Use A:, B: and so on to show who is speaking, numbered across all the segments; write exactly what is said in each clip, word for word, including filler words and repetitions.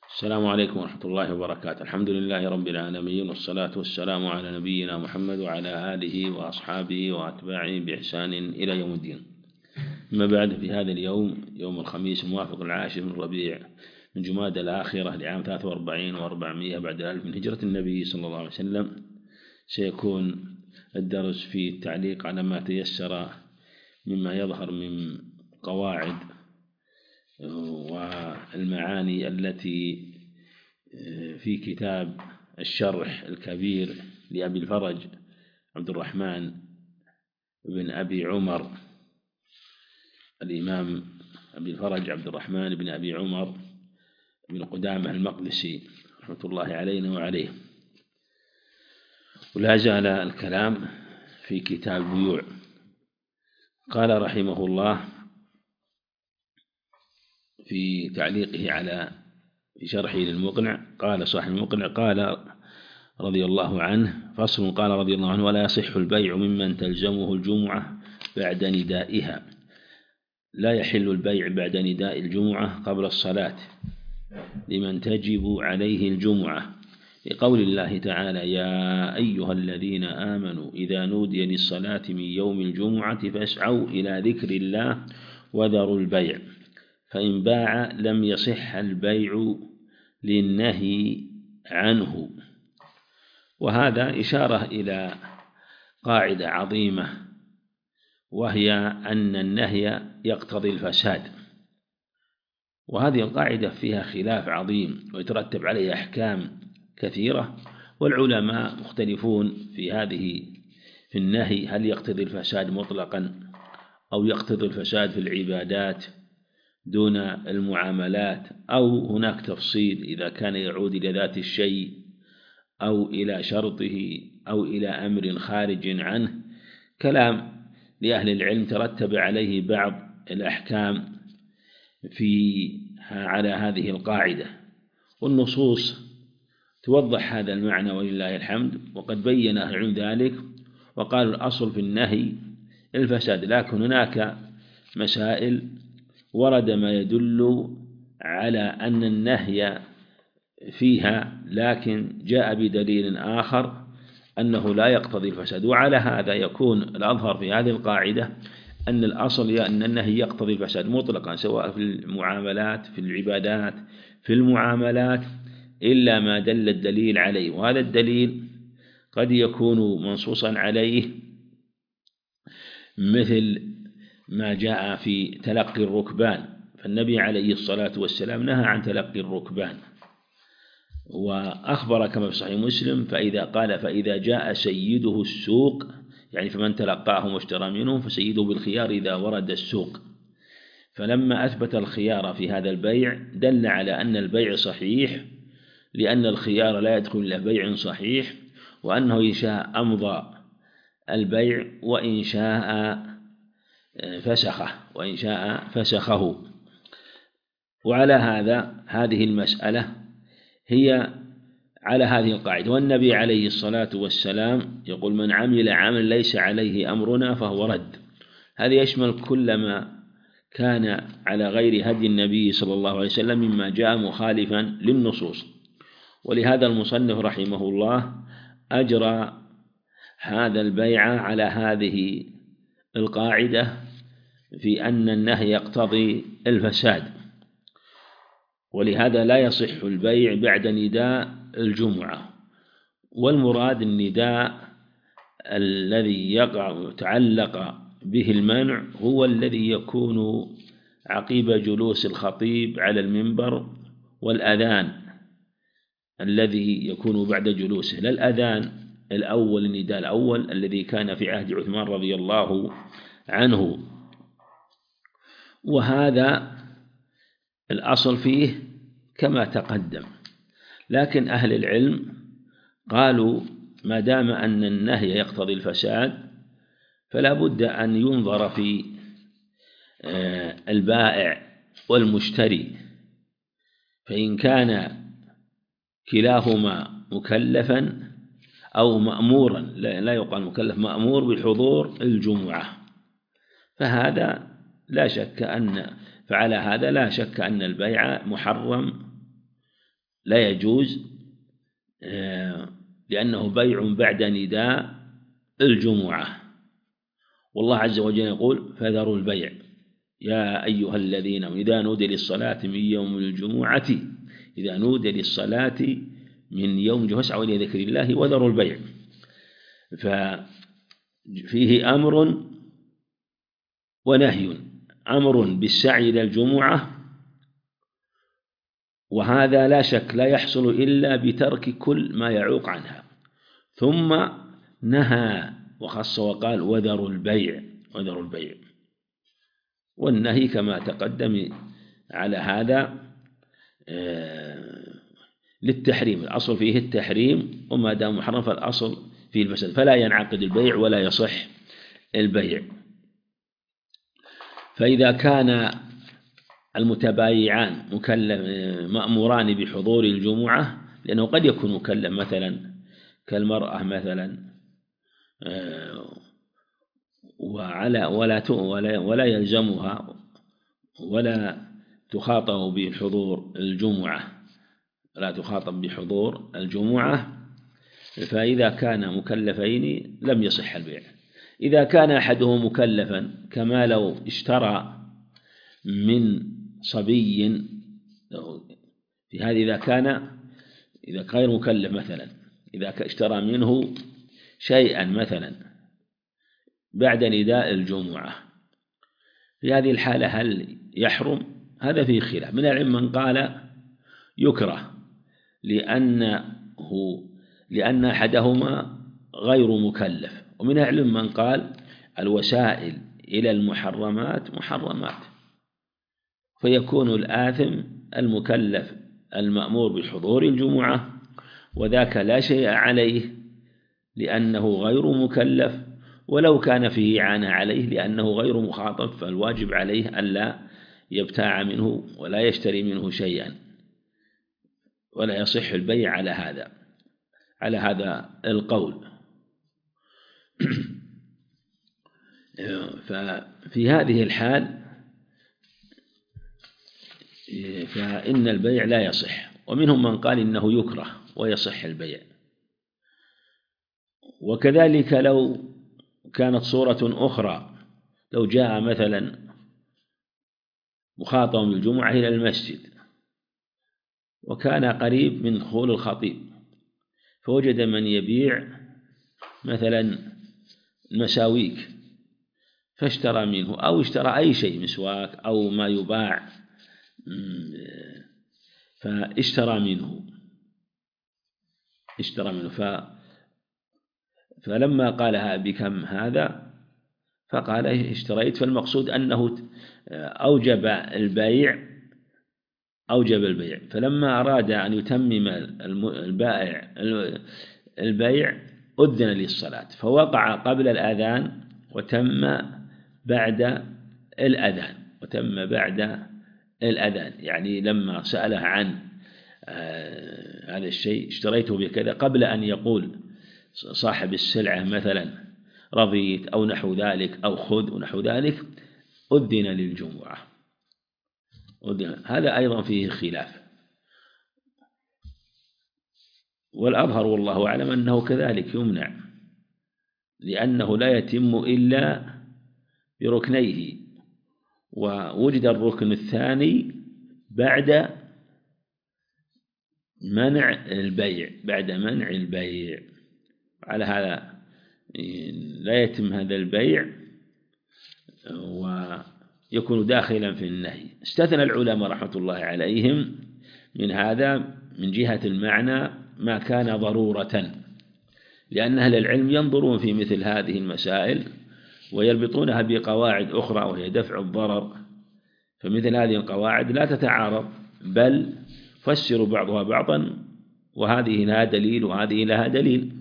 A: السلام عليكم ورحمة الله وبركاته. الحمد لله رب العالمين، والصلاة والسلام على نبينا محمد وعلى آله وأصحابه وأتباعه بإحسان إلى يوم الدين. أما بعد، في هذا اليوم يوم الخميس الموافق العاشر من ربيع من جمادى الآخرة لعام ثلاثة وأربعين وأربعمائة بعد الألف من هجرة النبي صلى الله عليه وسلم، سيكون الدرس في التعليق على ما تيسر مما يظهر من قواعد والمعاني التي في كتاب الشرح الكبير لأبي الفرج عبد الرحمن بن أبي عمر، الإمام أبي الفرج عبد الرحمن بن أبي عمر بن قدامة المقدسي رحمة الله علينا وعليه. ولا زال الكلام في كتاب البيوع. قال رحمه الله في تعليقه على في شرحه للمقنع، قال صاحب المقنع قال رضي الله عنه: فصل. قال رضي الله عنه: ولا يصح البيع ممن تلزمه الجمعة بعد ندائها. لا يحل البيع بعد نداء الجمعة قبل الصلاة لمن تجب عليه الجمعة، لقول الله تعالى: يا أيها الذين آمنوا إذا نودي للصلاة من يوم الجمعة فاسعوا إلى ذكر الله وذروا البيع، فإن باع لم يصح البيع للنهي عنه. وهذا إشارة إلى قاعدة عظيمة، وهي أن النهي يقتضي الفساد، وهذه القاعدة فيها خلاف عظيم ويترتب عليها أحكام كثيرة، والعلماء مختلفون في هذه في النهي، هل يقتضي الفساد مطلقا أو يقتضي الفساد في العبادات دون المعاملات، أو هناك تفصيل إذا كان يعود إلى ذات الشيء أو إلى شرطه أو إلى أمر خارج عنه. كلام لأهل العلم ترتب عليه بعض الأحكام في على هذه القاعدة، والنصوص توضح هذا المعنى ولله الحمد، وقد بين أهل العلم ذلك وقالوا الأصل في النهي الفساد، لكن هناك مسائل ورد ما يدل على أن النهي فيها لكن جاء بدليل آخر أنه لا يقتضي الفساد. وعلى هذا يكون الأظهر في هذه القاعدة أن الأصل هي أن النهي يقتضي الفساد مطلقا، سواء في المعاملات في العبادات في المعاملات، إلا ما دل الدليل عليه، وهذا الدليل قد يكون منصوصا عليه، مثل ما جاء في تلقي الركبان، فالنبي عليه الصلاة والسلام نهى عن تلقي الركبان، وأخبر كما في صحيح مسلم: فإذا قال فإذا جاء سيده السوق، يعني فمن تلقاهم واشترى منهم فسيده بالخيار إذا ورد السوق. فلما أثبت الخيار في هذا البيع دل على أن البيع صحيح، لأن الخيار لا يدخل إلى بيع صحيح، وأنه إن شاء أمضى البيع وإن شاء فسخه وإن شاء فسخه. وعلى هذا هذه المسألة هي على هذه القاعدة. والنبي عليه الصلاة والسلام يقول: من عمل عمل ليس عليه أمرنا فهو رد. هذا يشمل كل ما كان على غير هدي النبي صلى الله عليه وسلم مما جاء مخالفا للنصوص. ولهذا المصنف رحمه الله أجرى هذا البيع على هذه القاعدة في أن النهي يقتضي الفساد، ولهذا لا يصح البيع بعد نداء الجمعة. والمراد النداء الذي يقع تعلق به المنع هو الذي يكون عقيب جلوس الخطيب على المنبر، والأذان الذي يكون بعد جلوسه، لا الأذان الأول النداء الأول الذي كان في عهد عثمان رضي الله عنه. وهذا الأصل فيه كما تقدم، لكن أهل العلم قالوا ما دام أن النهي يقتضي الفساد فلا بد أن ينظر في البائع والمشتري، فإن كان كلاهما مكلفا أو مأمورا، لا يقال مكلف، مأمور بحضور الجمعة، فهذا لا شك أن فعلى هذا لا شك أن البيع محرم لا يجوز لأنه بيع بعد نداء الجمعة، والله عز وجل يقول فذروا البيع يا أيها الذين إذا نودي للصلاة من يوم الجمعة إذا نودي للصلاة من يوم فاسعوا إلى ذكر الله وذروا البيع. ففيه أمر ونهي، أمر بالسعي إلى الجمعة، وهذا لا شك لا يحصل إلا بترك كل ما يعوق عنها، ثم نهى وخص وقال وذروا البيع وذروا البيع، والنهي كما تقدم على هذا للتحريم، الأصل فيه التحريم، وما دام محرم فالأصل فيه الفساد، فلا ينعقد البيع ولا يصح البيع. فإذا كان المتبايعان مكلم مأموران بحضور الجمعة، لأنه قد يكون مكلم مثلا كالمرأة مثلا وعلى ولا ولا ولا يلزمها ولا تخاطب بحضور الجمعة لا تخاطب بحضور الجمعة فإذا كان مكلفين لم يصح البيع. إذا كان أحدهم مكلفا كما لو اشترى من صبي، في هذه إذا كان إذا غير مكلف مثلا إذا اشترى منه شيئا مثلا بعد نداء الجمعة، في هذه الحالة هل يحرم؟ هذا فيه خلاف من العلم، من قال يكره لأنه لأن أحدهما غير مكلف، ومن العلم من قال الوسائل إلى المحرمات محرمات، فيكون الآثم المكلف المأمور بحضور الجمعة، وذاك لا شيء عليه لأنه غير مكلف، ولو كان فيه إعانة عليه لأنه غير مخاطب فالواجب عليه ألا يبتاع منه ولا يشتري منه شيئا، ولا يصح البيع على هذا على هذا القول. ففي هذه الحال فإن البيع لا يصح، ومنهم من قال إنه يكره ويصح البيع. وكذلك لو كانت صورة أخرى، لو جاء مثلا مخاطب بالجمعة إلى المسجد وكان قريب من دخول الخطيب، فوجد من يبيع مثلا مساويك فاشترى منه، أو اشترى أي شيء مسواك أو ما يباع فاشترى منه اشترى منه ف فلما قالها بكم هذا فقال اشتريت، فالمقصود أنه أوجب البيع أوجب البيع فلما أراد أن يتمم البائع البيع أذن للصلاة، فوقع قبل الأذان وتم بعد الأذان وتم بعد الأذان يعني لما سأله عن آه هذا الشيء اشتريته بكذا قبل أن يقول صاحب السلعة مثلا رضيت أو نحو ذلك أو خذ ونحو ذلك أذن للجمعة. أذن. هذا أيضا فيه خلاف، والأظهر والله أعلم أنه كذلك يمنع، لأنه لا يتم إلا بركنيه، ووجد الركن الثاني بعد منع البيع بعد منع البيع على هذا لا يتم هذا البيع ويكون داخلا في النهي. استثنى العلماء رحمة الله عليهم من هذا من جهة المعنى ما كان ضرورة، لأن أهل العلم ينظرون في مثل هذه المسائل ويربطونها بقواعد أخرى وهي دفع الضرر، فمثل هذه القواعد لا تتعارض بل فسر بعضها بعضا، وهذه لها دليل وهذه لها دليل.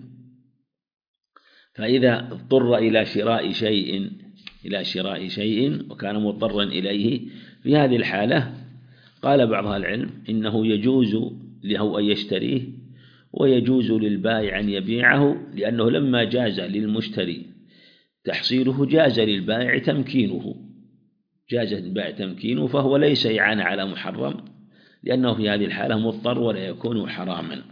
A: فإذا اضطر إلى شراء شيء إلى شراء شيء وكان مضطرا إليه في هذه الحالة قال بعض أهل العلم إنه يجوز له أن يشتريه ويجوز للبائع أن يبيعه، لأنه لما جاز للمشتري تحصيله جاز للبائع تمكينه جاز للبائع تمكينه فهو ليس إعانة على محرم، لأنه في هذه الحالة مضطر ولا يكون حراما.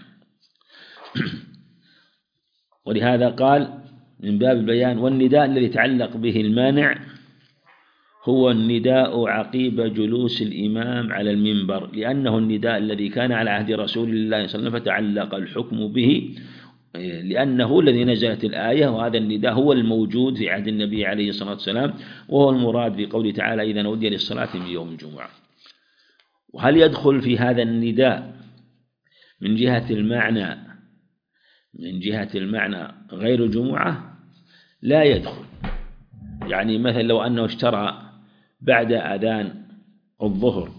A: ولهذا قال من باب البيان. والنداء الذي تعلق به المانع هو النداء عقيب جلوس الإمام على المنبر، لأنه النداء الذي كان على عهد رسول الله صلى الله عليه وسلم فتعلق الحكم به، لأنه الذي نزلت الآية، وهذا النداء هو الموجود في عهد النبي عليه الصلاة والسلام، وهو المراد في قوله تعالى إذا نودي للصلاة من يوم الجمعة. وهل يدخل في هذا النداء من جهة المعنى من جهة المعنى غير جمعة؟ لا يدخل. يعني مثلا لو أنه اشترى بعد أذان الظهر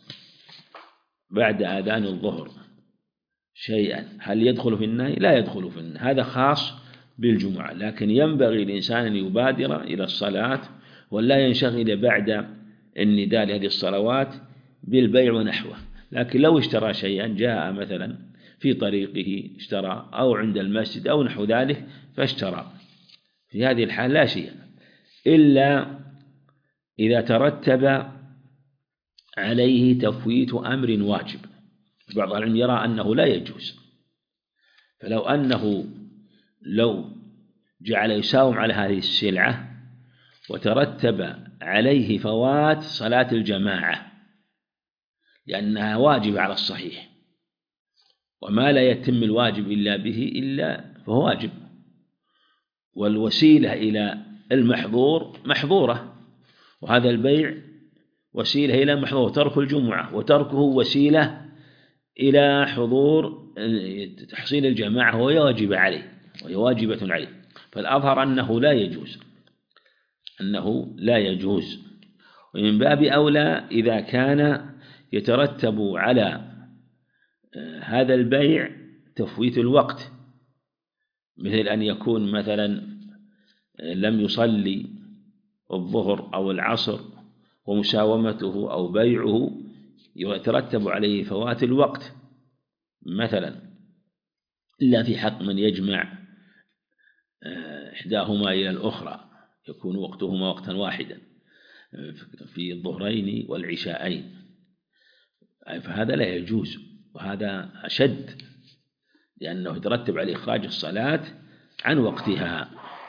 A: بعد أذان الظهر شيئا، هل يدخل في النهي؟ لا يدخل في النهي، هذا خاص بالجمعة. لكن ينبغي الإنسان أن يبادر إلى الصلاة ولا ينشغل بعد النداء لهذه الصلوات بالبيع ونحوه. لكن لو اشترى شيئا، جاء مثلا في طريقه اشترى أو عند المسجد أو نحو ذلك فاشترى، في هذه الحال لا شيء، إلا إذا ترتب عليه تفويت أمر واجب. بعض العلم يرى أنه لا يجوز، فلو أنه لو جعل يساوم على هذه السلعة وترتب عليه فوات صلاة الجماعة لأنها واجب على الصحيح، وما لا يتم الواجب إلا به إلا فهو واجب، والوسيلة إلى المحظور محظورة، وهذا البيع وسيلة إلى محظور، ترك الجمعة وتركه وسيلة إلى حضور تحصيل الجماعة وهي واجبة عليه وهي واجبة عليه. فالأظهر أنه لا يجوز أنه لا يجوز ومن باب أولى إذا كان يترتب على هذا البيع تفويت الوقت، مثل أن يكون مثلا لم يصلي الظهر أو العصر ومساومته أو بيعه يترتب عليه فوات الوقت مثلا، إلا في حق من يجمع إحداهما إلى الأخرى يكون وقتهما وقتا واحدا في الظهرين والعشاءين، فهذا لا يجوز، وهذا أشد لأنه يترتب عليه إخراج الصلاة عن وقتها.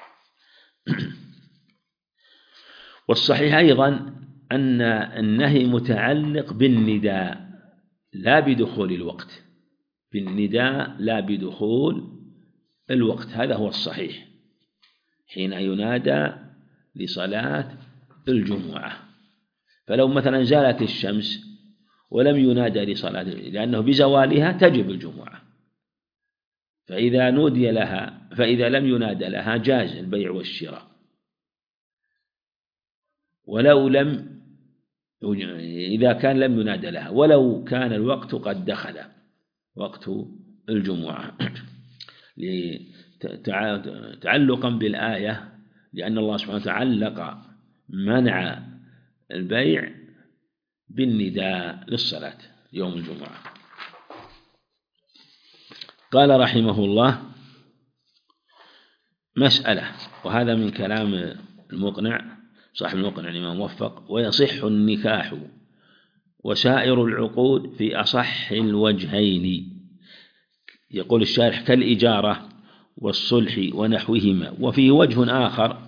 A: والصحيح أيضا أن النهي متعلق بالنداء لا بدخول الوقت، بالنداء لا بدخول الوقت، هذا هو الصحيح حين ينادى لصلاة الجمعة. فلو مثلا زالت الشمس ولم ينادى لصلاة، لأنه بزوالها تجب الجمعة، فإذا نودي لها فإذا لم ينادى لها جاز البيع والشراء، ولو لم إذا كان لم ينادى لها ولو كان الوقت قد دخل وقت الجمعة تعلقا بالآية، لأن الله سبحانه وتعالى علق منع البيع بالنداء للصلاة يوم الجمعة. قال رحمه الله مسألة، وهذا من كلام المقنع صاحب المقنع الإمام موفق: ويصح النكاح وسائر العقود في أصح الوجهين. يقول الشارح: كالإجارة والصلح ونحوهما. وفيه وجه آخر،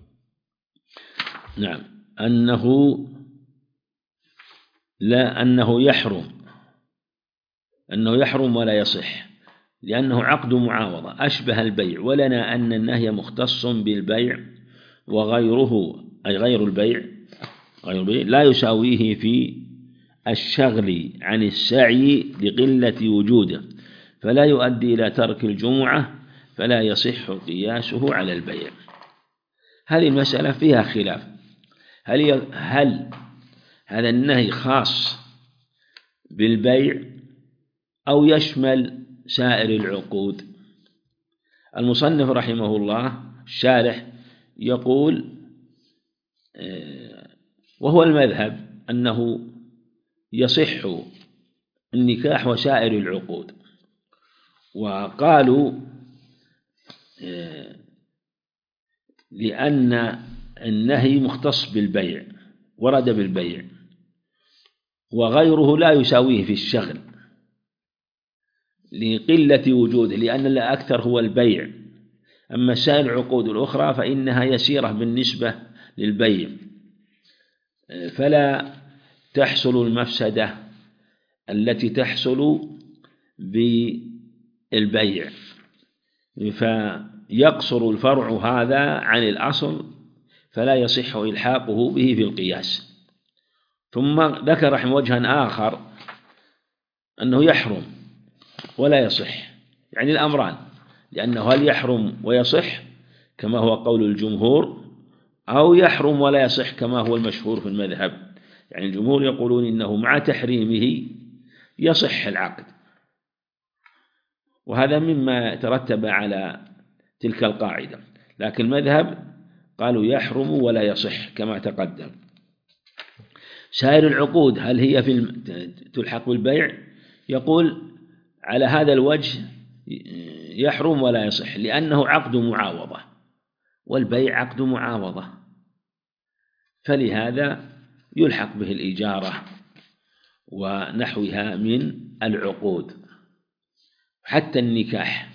A: نعم، أنه لا أنه يحرم أنه يحرم ولا يصح، لأنه عقد معاوضة أشبه البيع، ولنا أن النهي مختص بالبيع وغيره أي غير البيع غير البيع لا يساويه في الشغل عن السعي لقلة وجوده، فلا يؤدي إلى ترك الجمعة، فلا يصح قياسه على البيع. هذه المسألة فيها خلاف، هل هل هذا النهي خاص بالبيع أو يشمل سائر العقود؟ المصنف رحمه الله الشارح يقول وهو المذهب أنه يصح النكاح وسائر العقود، وقالوا لأن النهي مختص بالبيع ورد بالبيع، وغيره لا يساويه في الشغل لقلة وجوده، لأن الأكثر هو البيع. أما سائر العقود الأخرى فإنها يسيرة بالنسبة للبيع، فلا تحصل المفسدة التي تحصل بالبيع، فيقصر الفرع هذا عن الأصل فلا يصح إلحاقه به في القياس. ثم ذكر رحمه وجها آخر أنه يحرم ولا يصح، يعني الأمران، لأنه هل يحرم ويصح كما هو قول الجمهور، أو يحرم ولا يصح كما هو المشهور في المذهب. يعني الجمهور يقولون إنه مع تحريمه يصح العقد، وهذا مما ترتب على تلك القاعدة، لكن المذهب قالوا يحرم ولا يصح كما تقدم. سائر العقود هل هي في تلحق بالبيع؟ يقول على هذا الوجه يحرم ولا يصح، لأنه عقد معاوضة، والبيع عقد معاوضة، فلهذا يلحق به الإجارة ونحوها من العقود، حتى النكاح.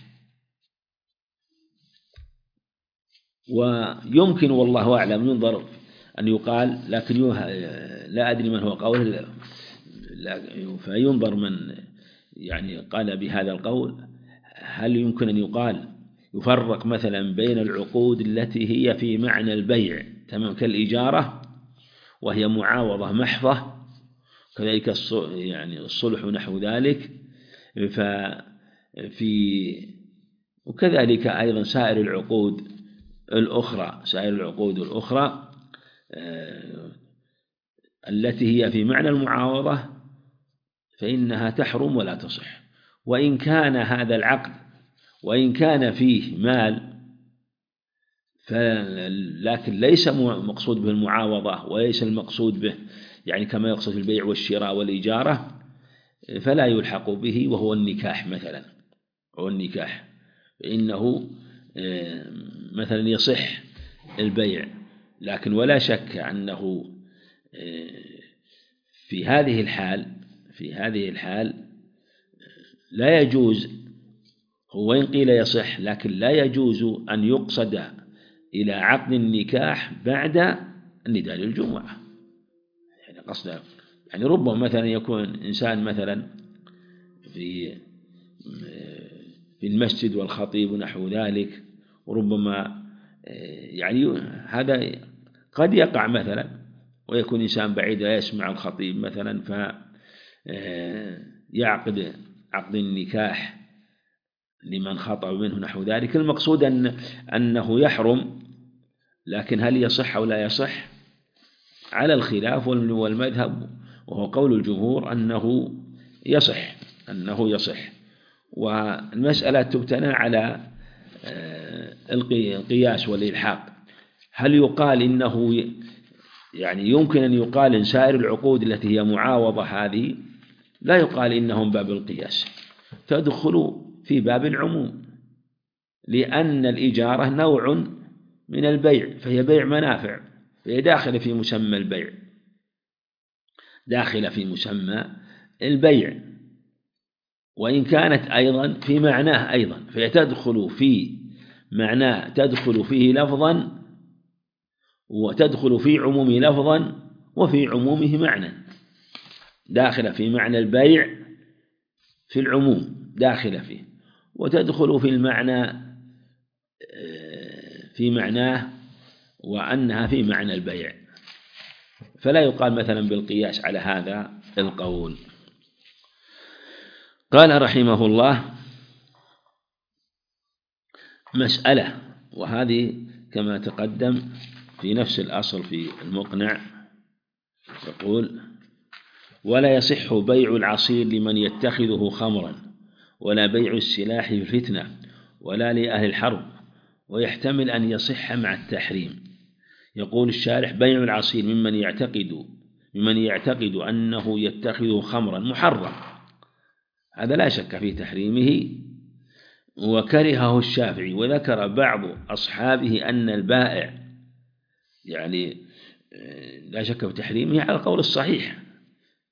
A: ويمكن والله أعلم ينظر أن يقال، لكن لا أدري من هو قوله، فينظر من يعني قال بهذا القول، هل يمكن أن يقال يفرق مثلا بين العقود التي هي في معنى البيع تمام كالإجارة وهي معاوضة محضة، كذلك يعني الصلح ونحو ذلك، ففي وكذلك أيضا سائر العقود الأخرى سائر العقود الأخرى التي هي في معنى المعاوضة فإنها تحرم ولا تصح. وإن كان هذا العقد وإن كان فيه مال، لكن ليس مقصود به المعاوضة وليس المقصود به يعني كما يقصد البيع والشراء والإجارة، فلا يلحق به، وهو النكاح مثلا، هو النكاح فإنه مثلا يصح البيع، لكن ولا شك أنه في هذه الحال في هذه الحال لا يجوز، هو إن قيل يصح لكن لا يجوز أن يقصد إلى عقد النكاح بعد النداء للجمعة، يعني قصد يعني ربما مثلا يكون إنسان مثلا في في المسجد والخطيب ونحو ذلك، وربما يعني هذا قد يقع مثلا، ويكون إنسان بعيد لا يسمع الخطيب مثلا فيعقد عقد النكاح لمن خطب منه نحو ذلك. المقصود أن أنه يحرم، لكن هل يصح أو لا يصح على الخلاف، والمذهب وهو قول الجمهور أنه يصح أنه يصح والمسألة تبتنى على القياس والإلحاق. هل يقال إنه يعني يمكن أن يقال إن سائر العقود التي هي معاوضة هذه لا يقال إنهم باب القياس، تدخل في باب العموم، لأن الإجارة نوع من البيع، فهي بيع منافع، فهي داخلة في مسمى البيع داخلة في مسمى البيع وإن كانت أيضا في معناه أيضا، فهي تدخل في معناه تدخل فيه لفظا وتدخل في عموم لفظا وفي عمومه معنى، داخلة في معنى البيع في العموم داخلة فيه، وتدخل في المعنى في معناه وأنها في معنى البيع، فلا يقال مثلا بالقياس على هذا القول. قال رحمه الله: مسألة، وهذه كما تقدم في نفس الأصل في المقنع، يقول: ولا يصح بيع العصير لمن يتخذه خمرا، ولا بيع السلاح في الفتنة، ولا لأهل الحرب، ويحتمل أن يصح مع التحريم. يقول الشارح: بيع العصير ممن يعتقد ممن يعتقد أنه يتخذه خمرا محرم، هذا لا شك في تحريمه، وكرهه الشافعي، وذكر بعض أصحابه أن البائع يعني لا شك في تحريمه على القول الصحيح،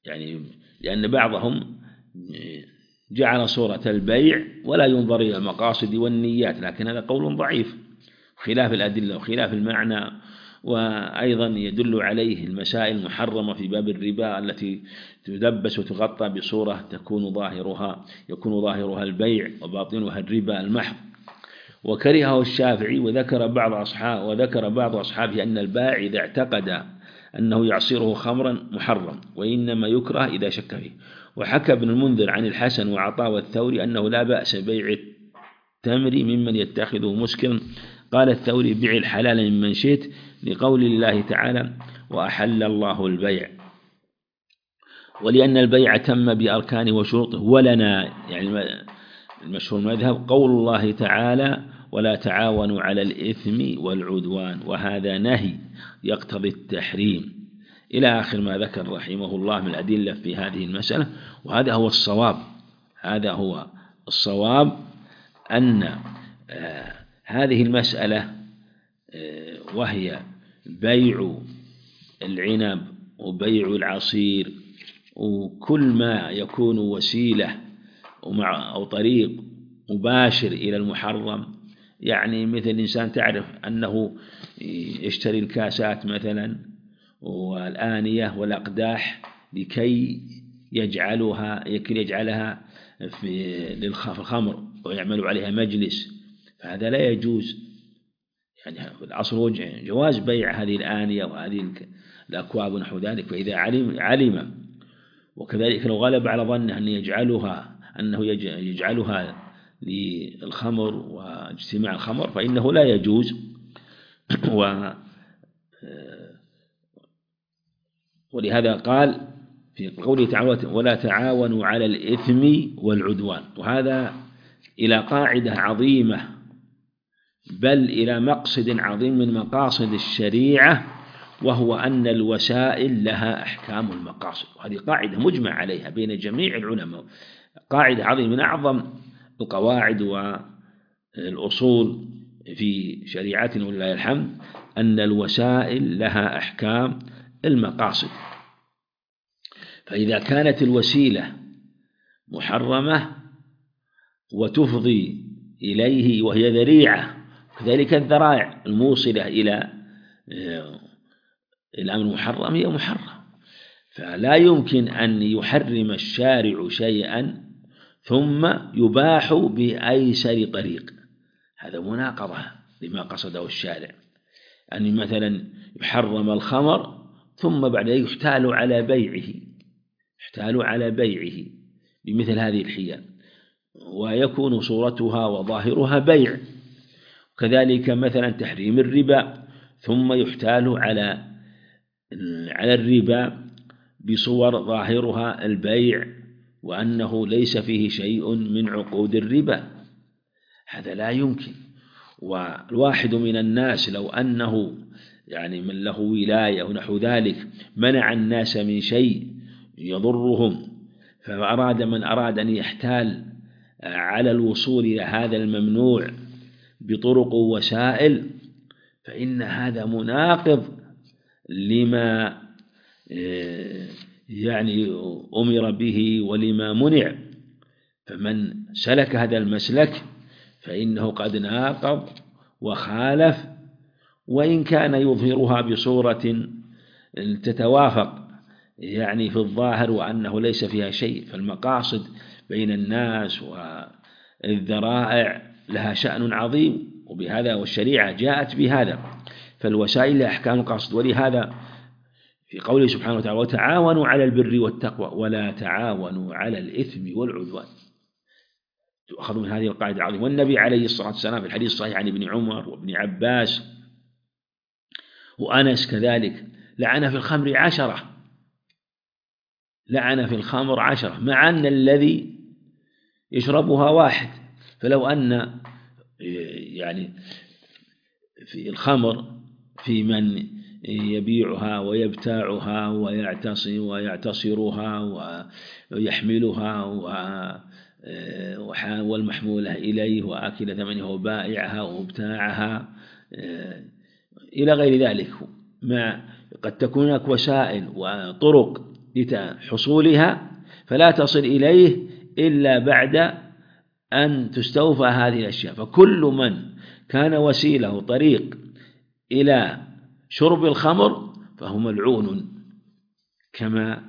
A: يعني لأن بعضهم جعل صورة البيع ولا ينظر إلى المقاصد والنيات، لكن هذا قول ضعيف خلاف الأدلة وخلاف المعنى. وأيضا يدل عليه المسائل المحرمة في باب الربا التي تدبس وتغطى بصورة تكون ظاهرها يكون ظاهرها البيع وباطنها الربا المحض. وكرهه الشافعي وذكر بعض أصحاب وذكر بعض أصحابه أن البائع إذا اعتقد أنه يعصره خمرا محرم، وإنما يكره إذا شك فيه. وحكى ابن المنذر عن الحسن وعطاء والثوري أنه لا بأس بيع التمر ممن يتخذه مسكرا. قال الثوري: بيع الحلال ممن شئت، لقول الله تعالى: وأحل الله البيع. ولأن البيع تم بأركانه وشروطه. ولنا يعني المشهور المذهب قول الله تعالى: ولا تعاونوا على الإثم والعدوان، وهذا نهي يقتضي التحريم، إلى آخر ما ذكر رحمه الله من الأدلة في هذه المسألة. وهذا هو الصواب هذا هو الصواب أن آه هذه المسألة آه وهي بيع العنب وبيع العصير وكل ما يكون وسيلة ومع أو طريق مباشر إلى المحرم، يعني مثل الإنسان تعرف أنه يشتري الكاسات مثلا والآنية والأقداح لكي يجعلها يكل يجعلها في للخمر ويعمل عليها مجلس، فهذا لا يجوز. يعني الأصل جواز بيع هذه الآنية وهذه الأكواب ونحو ذلك. فإذا علم علم وكذلك لو غلب على ظنه أن يجعلها أنه يجعلها للخمر واجتماع الخمر فإنه لا يجوز. و ولهذا قال في قوله تعالى: ولا تعاونوا على الإثم والعدوان. وهذا إلى قاعدة عظيمة، بل إلى مقصد عظيم من مقاصد الشريعة، وهو أن الوسائل لها أحكام المقاصد. وهذه قاعدة مجمع عليها بين جميع العلماء، قاعدة عظيمة من أعظم القواعد والأصول في شريعتنا ولله الحمد، أن الوسائل لها أحكام المقاصد. فإذا كانت الوسيلة محرمة وتفضي إليه وهي ذريعة، كذلك الذرائع الموصلة إلى الأمر المحرم هي محرم، فلا يمكن أن يحرم الشارع شيئا ثم يباح بأيسر طريق. هذا مناقضة لما قصده الشارع، أن مثلا يحرم الخمر ثم بعد ذلك يحتال على بيعه يحتال على بيعه بمثل هذه الحيل، ويكون صورتها وظاهرها بيع. وكذلك مثلا تحريم الربا ثم يحتال على على الربا بصور ظاهرها البيع وأنه ليس فيه شيء من عقود الربا، هذا لا يمكن. والواحد من الناس لو أنه يعني من له ولاية ونحو ذلك منع الناس من شيء يضرهم، فأراد من أراد أن يحتال على الوصول إلى هذا الممنوع بطرق ووسائل، فإن هذا مناقض لما يعني أمر به ولما منع. فمن سلك هذا المسلك فإنه قد ناقض وخالف، وإن كان يظهرها بصورة تتوافق يعني في الظاهر وأنه ليس فيها شيء، فالمقاصد بين الناس والذرائع لها شأن عظيم، وبهذا والشريعة جاءت بهذا، فالوسائل لها أحكام القصد. ولهذا في قوله سبحانه وتعالى: وتعاونوا على البر والتقوى ولا تعاونوا على الإثم والعدوان، تؤخذ من هذه القاعدة العظيمة. والنبي عليه الصلاة والسلام في الحديث الصحيح عن ابن عمر وابن عباس وأنس كذلك لعن في الخمر عشرة لعن في الخمر عشرة مع أن الذي يشربها واحد. فلو أن يعني في الخمر في من يبيعها ويبتاعها ويعتصي ويعتصرها ويحملها والمحمولة إليه وآكل ثمنها وبائعها ومبتاعها إلى غير ذلك، ما قد تكون هناك وسائل وطرق حصولها فلا تصل إليه إلا بعد أن تستوفى هذه الأشياء. فكل من كان وسيله طريق إلى شرب الخمر فهو ملعون كما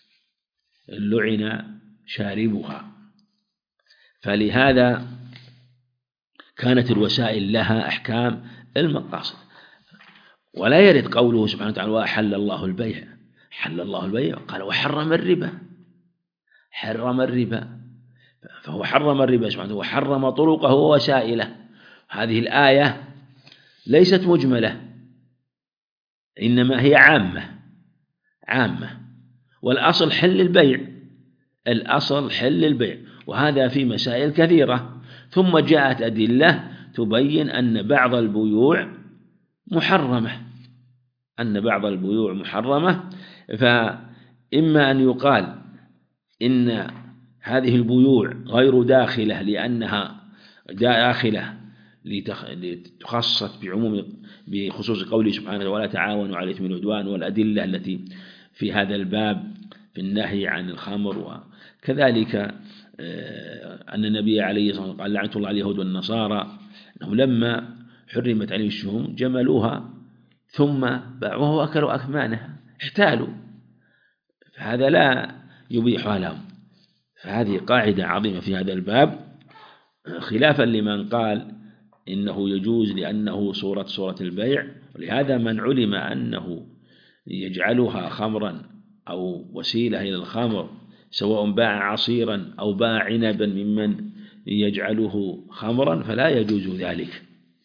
A: لعن شاربها. فلهذا كانت الوسائل لها أحكام المقاصد. ولا يرد قوله سبحانه وتعالى وأحل الله البيع، حل الله البيع قال وحرم الربا، حرم الربا، فهو حرم الربا سبحانه وحرم طرقه ووسائله. هذه الآية ليست مجملة، إنما هي عامة عامة، والأصل حل البيع، الأصل حل البيع، وهذا في مسائل كثيرة. ثم جاءت أدلة تبين أن بعض البيوع محرمة، أن بعض البيوع محرمة. فإما أن يقال إن هذه البيوع غير داخلة لأنها داخلة لتخصص بعموم بخصوص قوله سبحانه ولا تعاونوا على الإثم والعدوان، والأدلة التي في هذا الباب في النهي عن الخمر. وكذلك أن النبي عليه الصلاة والسلام قال لعنة الله على اليهود والنصارى أنهم لما حرمت عليهم الشهوم جملوها ثم باعوها وأكلوا أكمانها، احتالوا، فهذا لا يبيحها لهم. فهذه قاعدة عظيمة في هذا الباب، خلافا لمن قال إنه يجوز لأنه صورة صورة البيع. ولهذا من علم أنه يجعلها خمرا أو وسيلة إلى الخمر، سواء باع عصيرا أو باع عنبا ممن يجعله خمرا، فلا يجوز ذلك،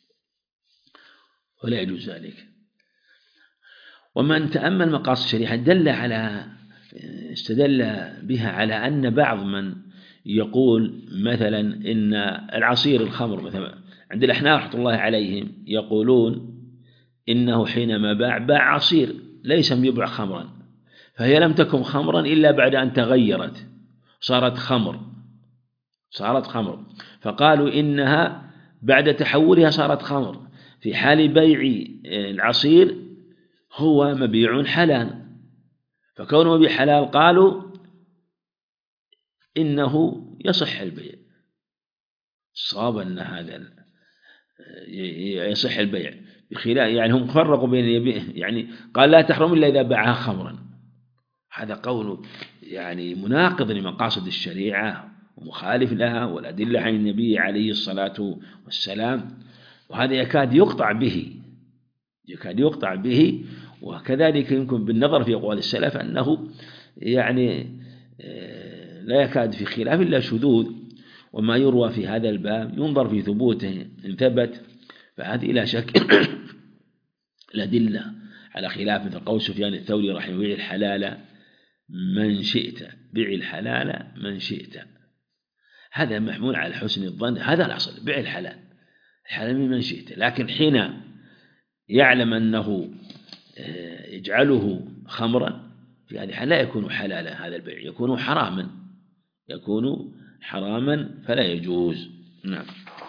A: ولا يجوز ذلك. ومن تأمل مقاصد الشريعة دل على استدل بها على أن بعض من يقول مثلا إن العصير الخمر مثلا عند الأحناف رحمة الله عليهم يقولون إنه حينما باع باع عصير ليس يبيع خمرا، فهي لم تكن خمرا إلا بعد أن تغيرت صارت خمر، صارت خمر، فقالوا إنها بعد تحولها صارت خمر. في حال بيع العصير هو مبيع حلال، فكونه مبيع حلال قالوا إنه يصح البيع. صاب أن هذا يصح البيع بخلاف، يعني هم فرقوا بين يبيع، يعني قال لا تحرم إلا إذا باعها خمرا، هذا قول يعني مناقض لمقاصد الشريعة ومخالف لها والأدلة عن النبي عليه الصلاة والسلام، وهذا يكاد يقطع به يكاد يقطع به. وكذلك يمكن بالنظر في أقوال السلف أنه يعني لا يكاد في خلاف إلا شذوذ، وما يروى في هذا الباب ينظر في ثبوته، إن ثبت فهذه لا شك الأدلة على خلاف، مثل قول سفيان الثوري رحمه الله بيع الحلال من شئت، بيع الحلال من شئت، هذا محمول على حسن الظن، هذا الأصل بيع الحلال الحلال من شئت. لكن حين يعلم أنه يجعله خمرا في هذه الحالة لا يكون حلالا، هذا البيع يكون حراما، يكون حراما فلا يجوز. نعم.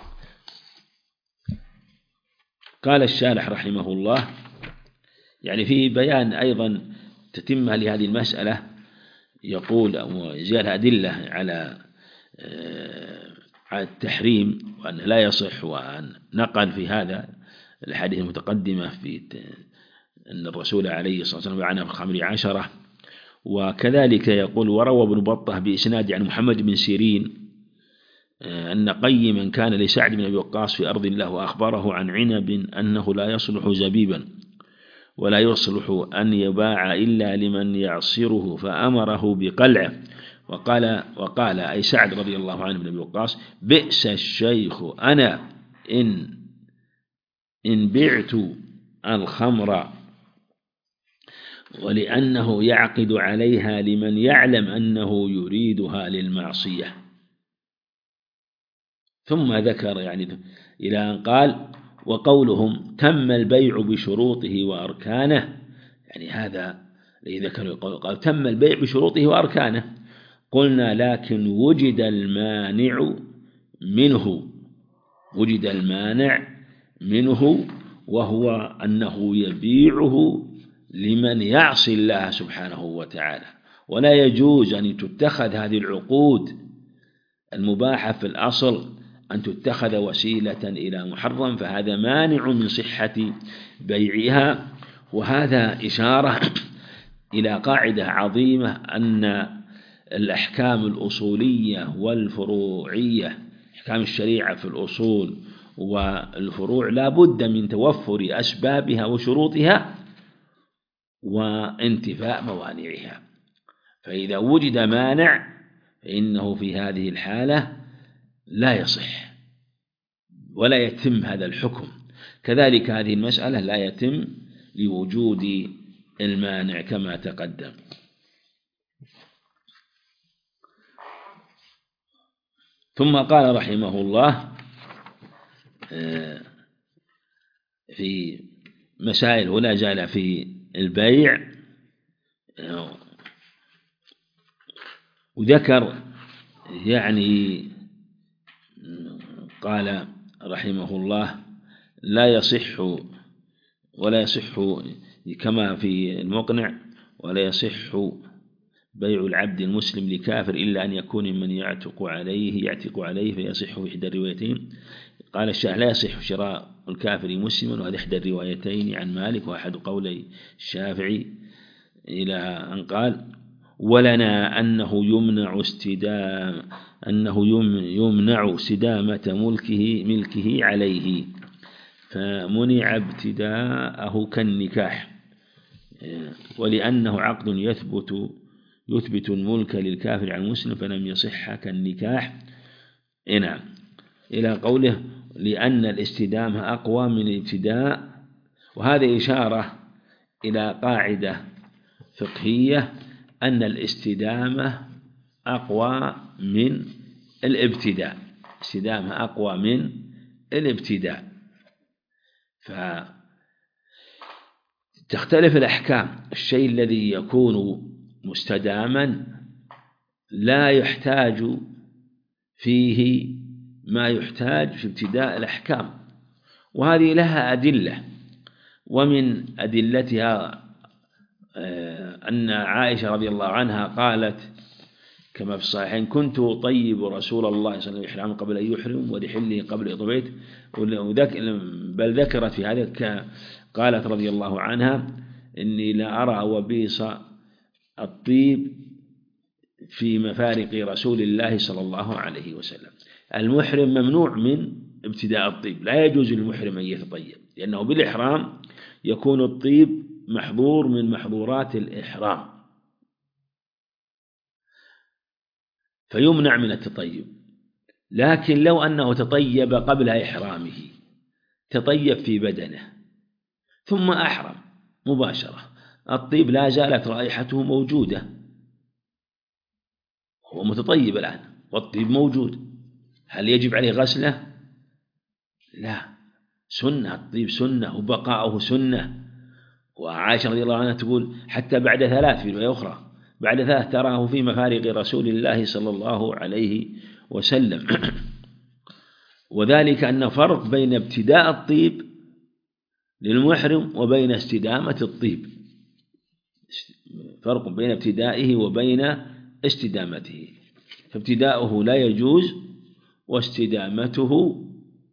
A: قال الشارح رحمه الله يعني في بيان أيضا تتمة لهذه المسألة، يقول وزيادة أدلة على على التحريم وأن لا يصح، وأن نقل في هذا الحديث المتقدمة في أن الرسول عليه الصلاة والسلام لعن في الخمر عشرة. وكذلك يقول وروى ابن بطة بإسناد عن محمد بن سيرين أن قيما كان لسعد بن أبي وقاص في أرض الله وأخبره عن عنب أنه لا يصلح زبيبا ولا يصلح أن يباع إلا لمن يعصره، فأمره بقلعه، وقال وقال أي سعد رضي الله عنه بن أبي وقاص بئس الشيخ أنا إن إن بعت الخمر، ولأنه يعقد عليها لمن يعلم أنه يريدها للمعصية. ثم ذكر يعني إلى أن قال وقولهم تم البيع بشروطه وأركانه، يعني هذا الذي ذكر قال تم البيع بشروطه وأركانه، قلنا لكن وجد المانع منه وجد المانع منه وهو أنه يبيعه لمن يعصي الله سبحانه وتعالى، ولا يجوز أن تتخذ هذه العقود المباحة في الأصل أن تتخذ وسيلة إلى محرم، فهذا مانع من صحة بيعها. وهذا إشارة إلى قاعدة عظيمة، أن الأحكام الأصولية والفروعية، أحكام الشريعة في الأصول والفروع لا بد من توفر أسبابها وشروطها وانتفاء موانعها، فإذا وجد مانع فإنه في هذه الحالة لا يصح ولا يتم هذا الحكم. كذلك هذه المسألة لا يتم لوجود المانع كما تقدم. ثم قال رحمه الله في مسائل، ولا زال في البيع، وذكر يعني قال رحمه الله لا يصح ولا يصح كما في المقنع ولا يصح بيع العبد المسلم لكافر إلا أن يكون من يعتق عليه يعتق عليه فيصح في إحدى الروايتين. قال الشاعر لا يصح شراء الكافر مسلما، وهذا إحدى الروايتين عن مالك وأحد قولي الشافعي، إلى أن قال ولنا أنه يمنع استدام أنه يمنع استدامة ملكه ملكه عليه، فمنع ابتداءه كالنكاح، ولأنه عقد يثبت يثبت الملك للكافر عن المسلم فلم يصح كالنكاح. نعم، إلى قوله لأن الاستدامة أقوى من الابتداء. وهذه إشارة إلى قاعدة فقهية أن الاستدامة أقوى من الابتداء، الاستدامة أقوى من الابتداء، فتختلف الأحكام. الشيء الذي يكون مستداما لا يحتاج فيه ما يحتاج في ابتداء الأحكام، وهذه لها أدلة، ومن أدلتها أن عائشة رضي الله عنها قالت كما في الصحيحين كنت طيب رسول الله صلى الله عليه وسلم قبل أن يحرم ولحله قبل إضبيت، بل ذكرت في هذا قالت رضي الله عنها إني لا أرى وبيص الطيب في مفارق رسول الله صلى الله عليه وسلم. المحرم ممنوع من ابتداء الطيب، لا يجوز للمحرم أن يتطيب، لأنه بالإحرام يكون الطيب محظور من محظورات الإحرام، فيمنع من التطيب. لكن لو أنه تطيب قبل إحرامه، تطيب في بدنه ثم أحرم مباشرة، الطيب لا زالت رائحته موجودة، هو متطيب الآن والطيب موجود، هل يجب عليه غسله؟ لا، سنة، الطيب سنة وبقاؤه سنة. وعائشة رضي الله عنها تقول حتى بعد ثلاث، في رواية أخرى بعد ثلاث تراه في مفارق رسول الله صلى الله عليه وسلم. وذلك أن فرق بين ابتداء الطيب للمحرم وبين استدامة الطيب، فرق بين ابتدائه وبين استدامته، فابتداؤه لا يجوز واستدامته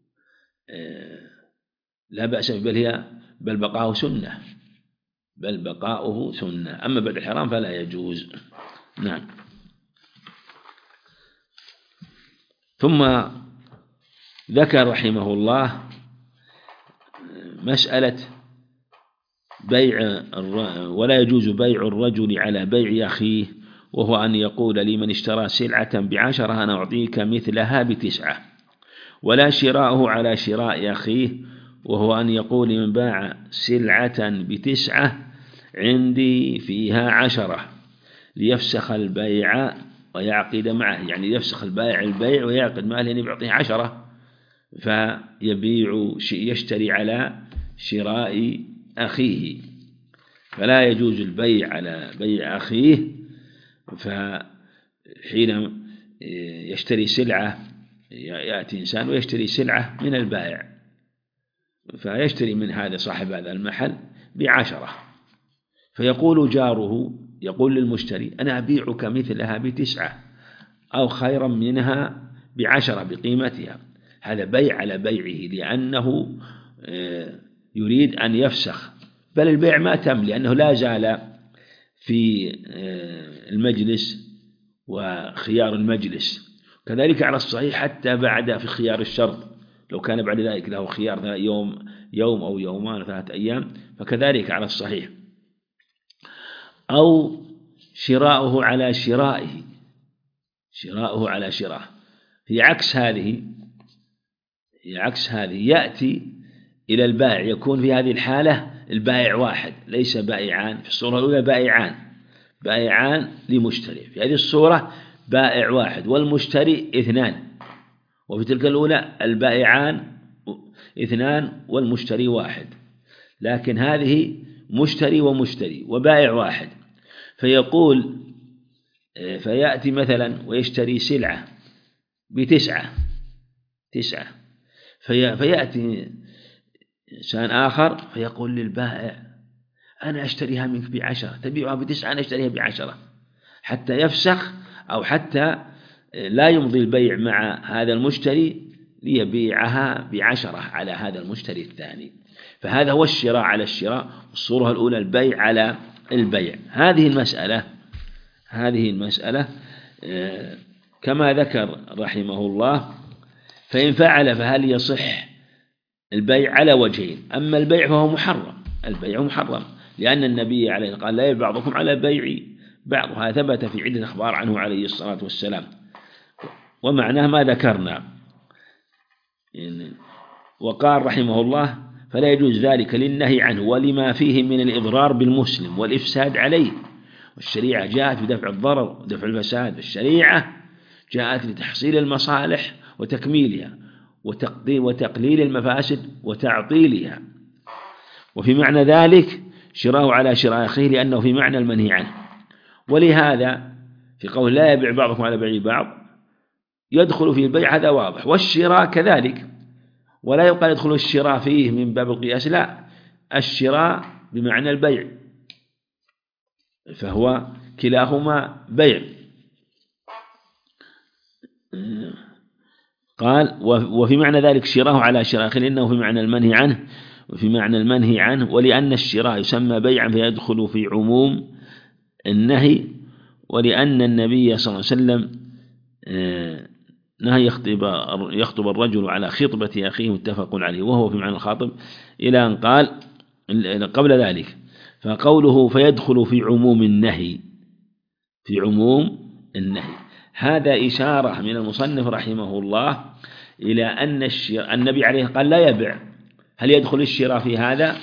A: لا بأس، بل هي بل بقاؤه سنة بل بقاؤه سنة أما بعد الحرام فلا يجوز. نعم. ثم ذكر رحمه الله مسألة بيع ولا يجوز بيع الرجل على بيع أخيه، وهو أن يقول لمن اشترى سلعة بعشرة أنا أعطيك مثلها بتسعة، ولا شراءه على شراء أخيه، وهو أن يقول لمن باع سلعة بتسعة عندي فيها عشرة ليفسخ البيع ويعقد معه، يعني يفسخ البائع البيع ويعقد معه لأنه يعطيه عشرة، فيبيع يشتري على شراء أخيه، فلا يجوز البيع على بيع أخيه. فحين يشتري سلعة، يأتي إنسان ويشتري سلعة من البائع، فيشتري من هذا صاحب هذا المحل بعشرة، فيقول جاره يقول للمشتري أنا أبيعك مثلها بتسعة أو خيرا منها بعشرة بقيمتها، هذا بيع على بيعه لأنه يريد أن يفسخ، بل البيع ما تم لأنه لا زال في المجلس وخيار المجلس. كذلك على الصحيح حتى بعد في خيار الشرط، لو كان بعد ذلك له خيار يوم يوم أو يومان ثلاثة أيام فكذلك على الصحيح. أو شراؤه على شرائه، شراؤه على شرائه في عكس هذه، في عكس هذه يأتي إلى البائع، يكون في هذه الحالة البائع واحد ليس بائعان. في الصورة الأولى بائعان بائعان لمشتري، في هذه الصورة بائع واحد والمشتري اثنان، وفي تلك الأولى البائعان اثنان والمشتري واحد. لكن هذه مشتري ومشتري وبائع واحد، فيقول فيأتي مثلا ويشتري سلعة بتسعة تسعة في فيأتي إنسان آخر فيقول للبائع أنا أشتريها منك بعشرة، تبيعها بتسعة أنا أشتريها بعشرة، حتى يفسخ أو حتى لا يمضي البيع مع هذا المشتري ليبيعها بعشرة على هذا المشتري الثاني. فهذا هو الشراء على الشراء، الصورة الأولى البيع على البيع. هذه المسألة هذه المسألة كما ذكر رحمه الله، فإن فعل فهل يصح البيع على وجهين. أما البيع فهو محرم، البيع محرم لأن النبي عليه قال لا يبيع بعضكم على بيع بعض، وهذا ثبت في عدة أخبار عنه عليه الصلاة والسلام، ومعناه ما ذكرنا. وقال رحمه الله فلا يجوز ذلك للنهي عنه ولما فيه من الإضرار بالمسلم والإفساد عليه، والشريعة جاءت بدفع الضرر ودفع الفساد، الشريعة جاءت لتحصيل المصالح وتكميلها وتقليل المفاسد وتعطيلها. وفي معنى ذلك شراءه على شراء أخيه لأنه في معنى المنهي عنه. ولهذا في قول لا يبيع بعضكم على بيع بعض يدخل في البيع، هذا واضح، والشراء كذلك، ولا يقال يدخل الشراء فيه من باب القياس، لا، الشراء بمعنى البيع، فهو كلاهما بيع. قال وفي معنى ذلك شراءه على شراء أخيه لأنه في معنى المنهي عنه وفي معنى المنهي عنه، ولأن الشراء يسمى بيعا فيدخل في عموم النهي، ولأن النبي صلى الله عليه وسلم نهى يخطب يخطب الرجل على خطبة أخيه متفق عليه وهو في معنى الخاطب، إلى أن قال قبل ذلك فقوله فيدخل في عموم النهي، في عموم النهي، هذا إشارة من المصنف رحمه الله إلى أن الشراء النبي عليه قال لا يبيع، هل يدخل الشراء في هذا؟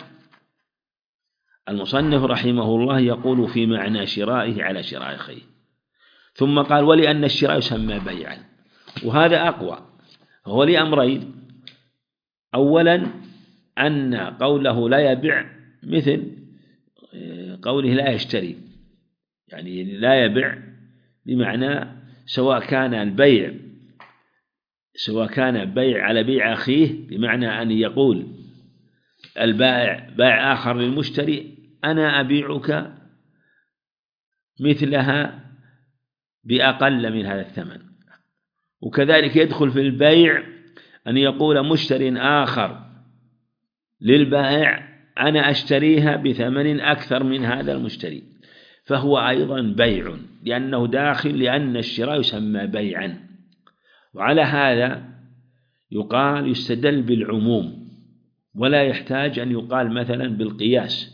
A: المصنف رحمه الله يقول في معنى شرائه على شراء أخيه، ثم قال ولأن الشراء يسمى بيعا، وهذا أقوى. هو لأمرين: أولا أن قوله لا يبيع مثل قوله لا يشتري، يعني لا يبيع بمعنى سواء كان البيع سواء كان بيع على بيع أخيه، بمعنى أن يقول البائع بائع آخر للمشتري أنا أبيعك مثلها بأقل من هذا الثمن. وكذلك يدخل في البيع أن يقول مشتري آخر للبائع أنا أشتريها بثمن أكثر من هذا المشتري، فهو أيضا بيع لأنه داخل، لأن الشراء يسمى بيعا. وعلى هذا يقال يستدل بالعموم ولا يحتاج أن يقال مثلا بالقياس،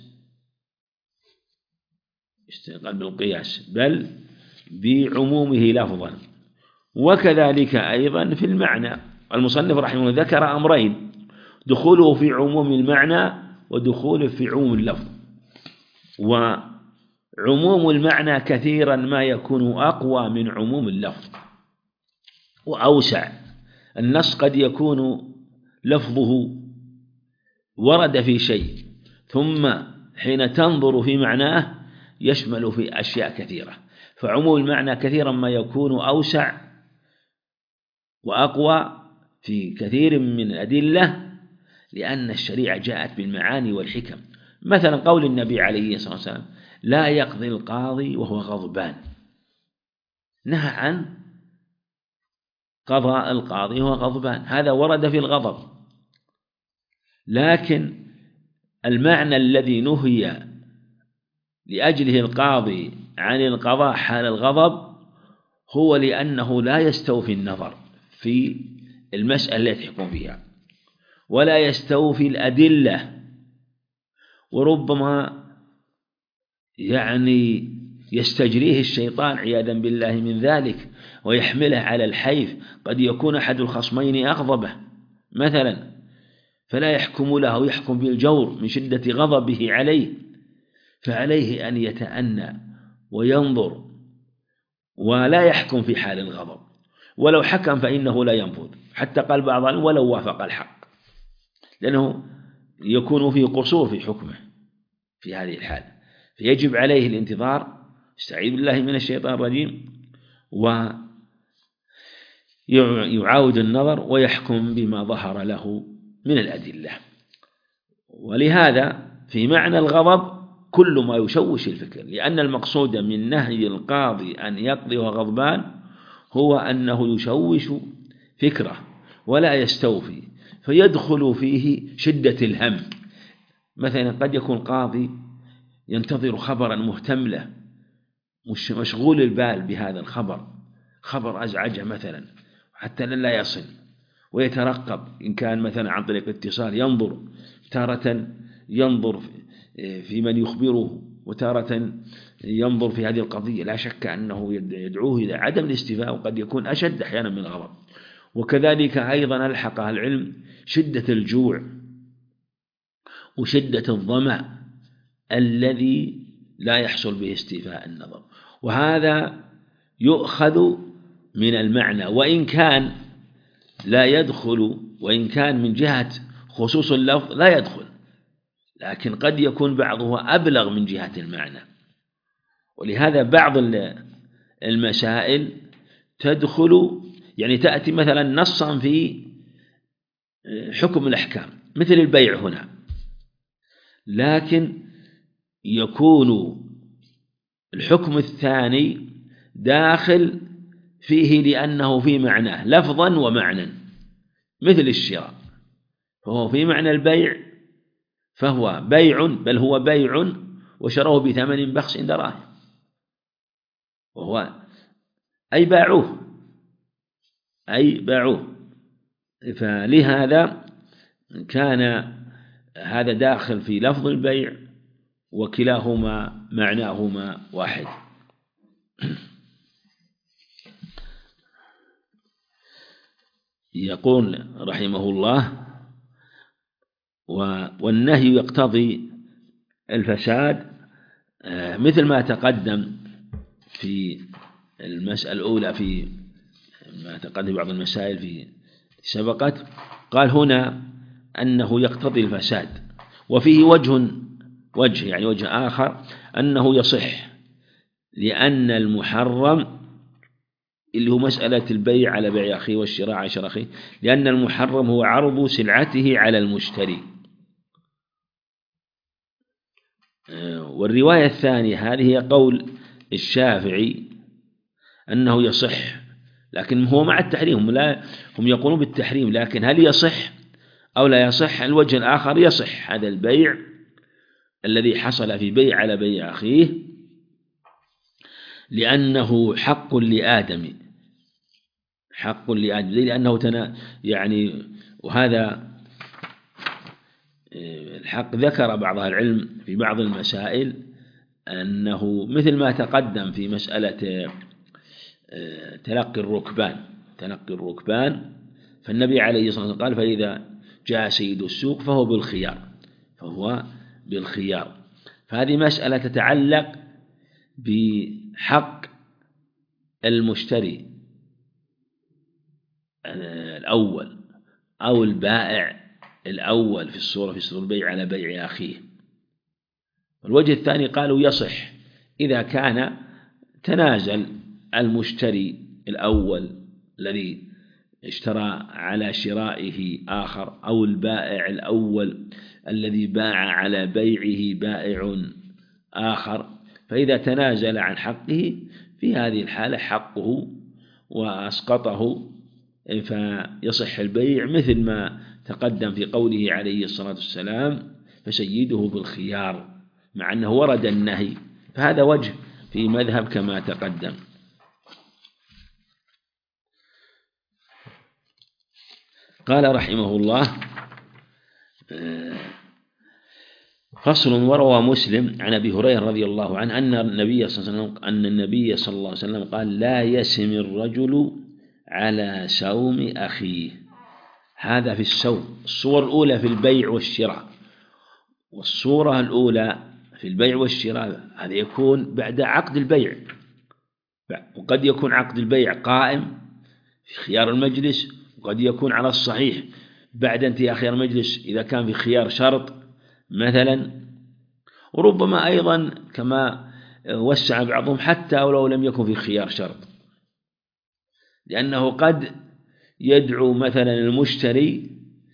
A: يستقل بالقياس بل بعمومه لفظا. وكذلك أيضا في المعنى، المصنف رحمه الله ذكر أمرين: دخوله في عموم المعنى ودخوله في عموم اللفظ. وعموم المعنى كثيرا ما يكون أقوى من عموم اللفظ وأوسع. النص قد يكون لفظه ورد في شيء، ثم حين تنظر في معناه يشمل في أشياء كثيرة، فعموم المعنى كثيرا ما يكون أوسع وأقوى في كثير من الأدلة، لأن الشريعة جاءت بالمعاني والحكم، مثلا قول النبي عليه الصلاة والسلام: لا يقضي القاضي وهو غضبان، نهى عن قضاء القاضي وهو غضبان، هذا ورد في الغضب. لكن المعنى الذي نهي لأجله القاضي عن القضاء حال الغضب هو لأنه لا يستوفي النظر في المسألة التي يحكم فيها، ولا يستوفي الأدلة، وربما يعني يستجريه الشيطان عياذا بالله من ذلك ويحمله على الحيف. قد يكون أحد الخصمين أغضبه مثلا، فلا يحكم له ويحكم بالجور من شدة غضبه عليه، فعليه أن يتأنى وينظر ولا يحكم في حال الغضب، ولو حكم فإنه لا ينفذ، حتى قال بعضهم ولو وافق الحق، لأنه يكون فيه قصور في حكمه في هذه الحال. فيجب عليه الانتظار، استعيذ بالله من الشيطان الرجيم، ويعاود النظر ويحكم بما ظهر له من الأدلة. ولهذا في معنى الغضب كل ما يشوش الفكر، لأن المقصود من نهي القاضي أن يقضي غضبان هو أنه يشوش فكره ولا يستوفي، فيدخل فيه شدة الهم. مثلا قد يكون قاضي ينتظر خبرا مهتم له، مشغول البال بهذا الخبر، خبر أزعجه مثلا حتى لا يصل، ويترقب إن كان مثلا عن طريق اتصال، ينظر تارة ينظر في من يخبره، وتارة ينظر في هذه القضية. لا شك أنه يدعوه إلى عدم الاستيفاء، وقد يكون أشد أحيانا من الغضب. وكذلك أيضا ألحق العلم شدة الجوع وشدة الظمأ الذي لا يحصل به استيفاء النظر، وهذا يؤخذ من المعنى، وإن كان لا يدخل، وإن كان من جهة خصوص اللفظ لا يدخل، لكن قد يكون بعضه أبلغ من جهة المعنى. ولهذا بعض المسائل تدخل، يعني تأتي مثلا نصا في حكم الأحكام مثل البيع هنا، لكن يكون الحكم الثاني داخل فيه لأنه في معناه لفظا ومعنى، مثل الشراء، فهو في معنى البيع، فهو بيع، بل هو بيع وشروه بثمن بخس دراهم، وهو أي باعوه أي باعوه فلهذا كان هذا داخل في لفظ البيع، وكلاهما معناهما واحد. يقول رحمه الله: والنهي يقتضي الفساد، مثل ما تقدم في المسألة الأولى، في ما تقدم بعض المسائل في سبقت. قال هنا أنه يقتضي الفساد، وفيه وجه وجه يعني وجه آخر أنه يصح، لأن المحرم اللي هو مسألة البيع على بيع أخيه والشراء على شراء أخيه، لأن المحرم هو عرض سلعته على المشتري. والرواية الثانية هذه هي قول الشافعي أنه يصح، لكن هو مع التحريم، هم, لا هم يقولون بالتحريم، لكن هل يصح أو لا يصح؟ الوجه الآخر يصح هذا البيع الذي حصل في بيع على بيع أخيه، لأنه حق لآدم، حق لآدم، لأنه تنا يعني، وهذا الحق ذكر بعض العلم في بعض المسائل أنه مثل ما تقدم في مسألة تلقي الركبان تلقي الركبان فالنبي عليه الصلاة والسلام قال: فإذا جاء سيد السوق فهو بالخيار فهو بالخيار. فهذه مسألة تتعلق بحق المشتري الأول أو البائع الأول في الصورة في صورة البيع على بيع أخيه. الوجه الثاني قالوا يصح إذا كان تنازل المشتري الأول الذي اشترى على شرائه آخر، أو البائع الأول الذي باع على بيعه بائع آخر، فإذا تنازل عن حقه في هذه الحالة حقه وأسقطه فيصح البيع، مثل ما تقدم في قوله عليه الصلاة والسلام: فسيده بالخيار، مع أنه ورد النهي، فهذا وجه في مذهب كما تقدم. قال رحمه الله: فصل. وروى مسلم عن أبي هريرة رضي الله عنه أن النبي صلى الله عليه وسلم أن النبي صلى الله عليه وسلم قال: لا يسم الرجل على سوم أخيه. هذا في السوم. الصور الأولى في البيع والشراء، والصورة الأولى في البيع والشراء هذا يكون بعد عقد البيع، وقد يكون عقد البيع قائم في خيار المجلس، وقد يكون على الصحيح بعد انتهاء خيار المجلس إذا كان في خيار شرط مثلا، وربما أيضا كما وسع بعضهم حتى ولو لم يكن في خيار شرط، لأنه قد يدعو مثلا المشتري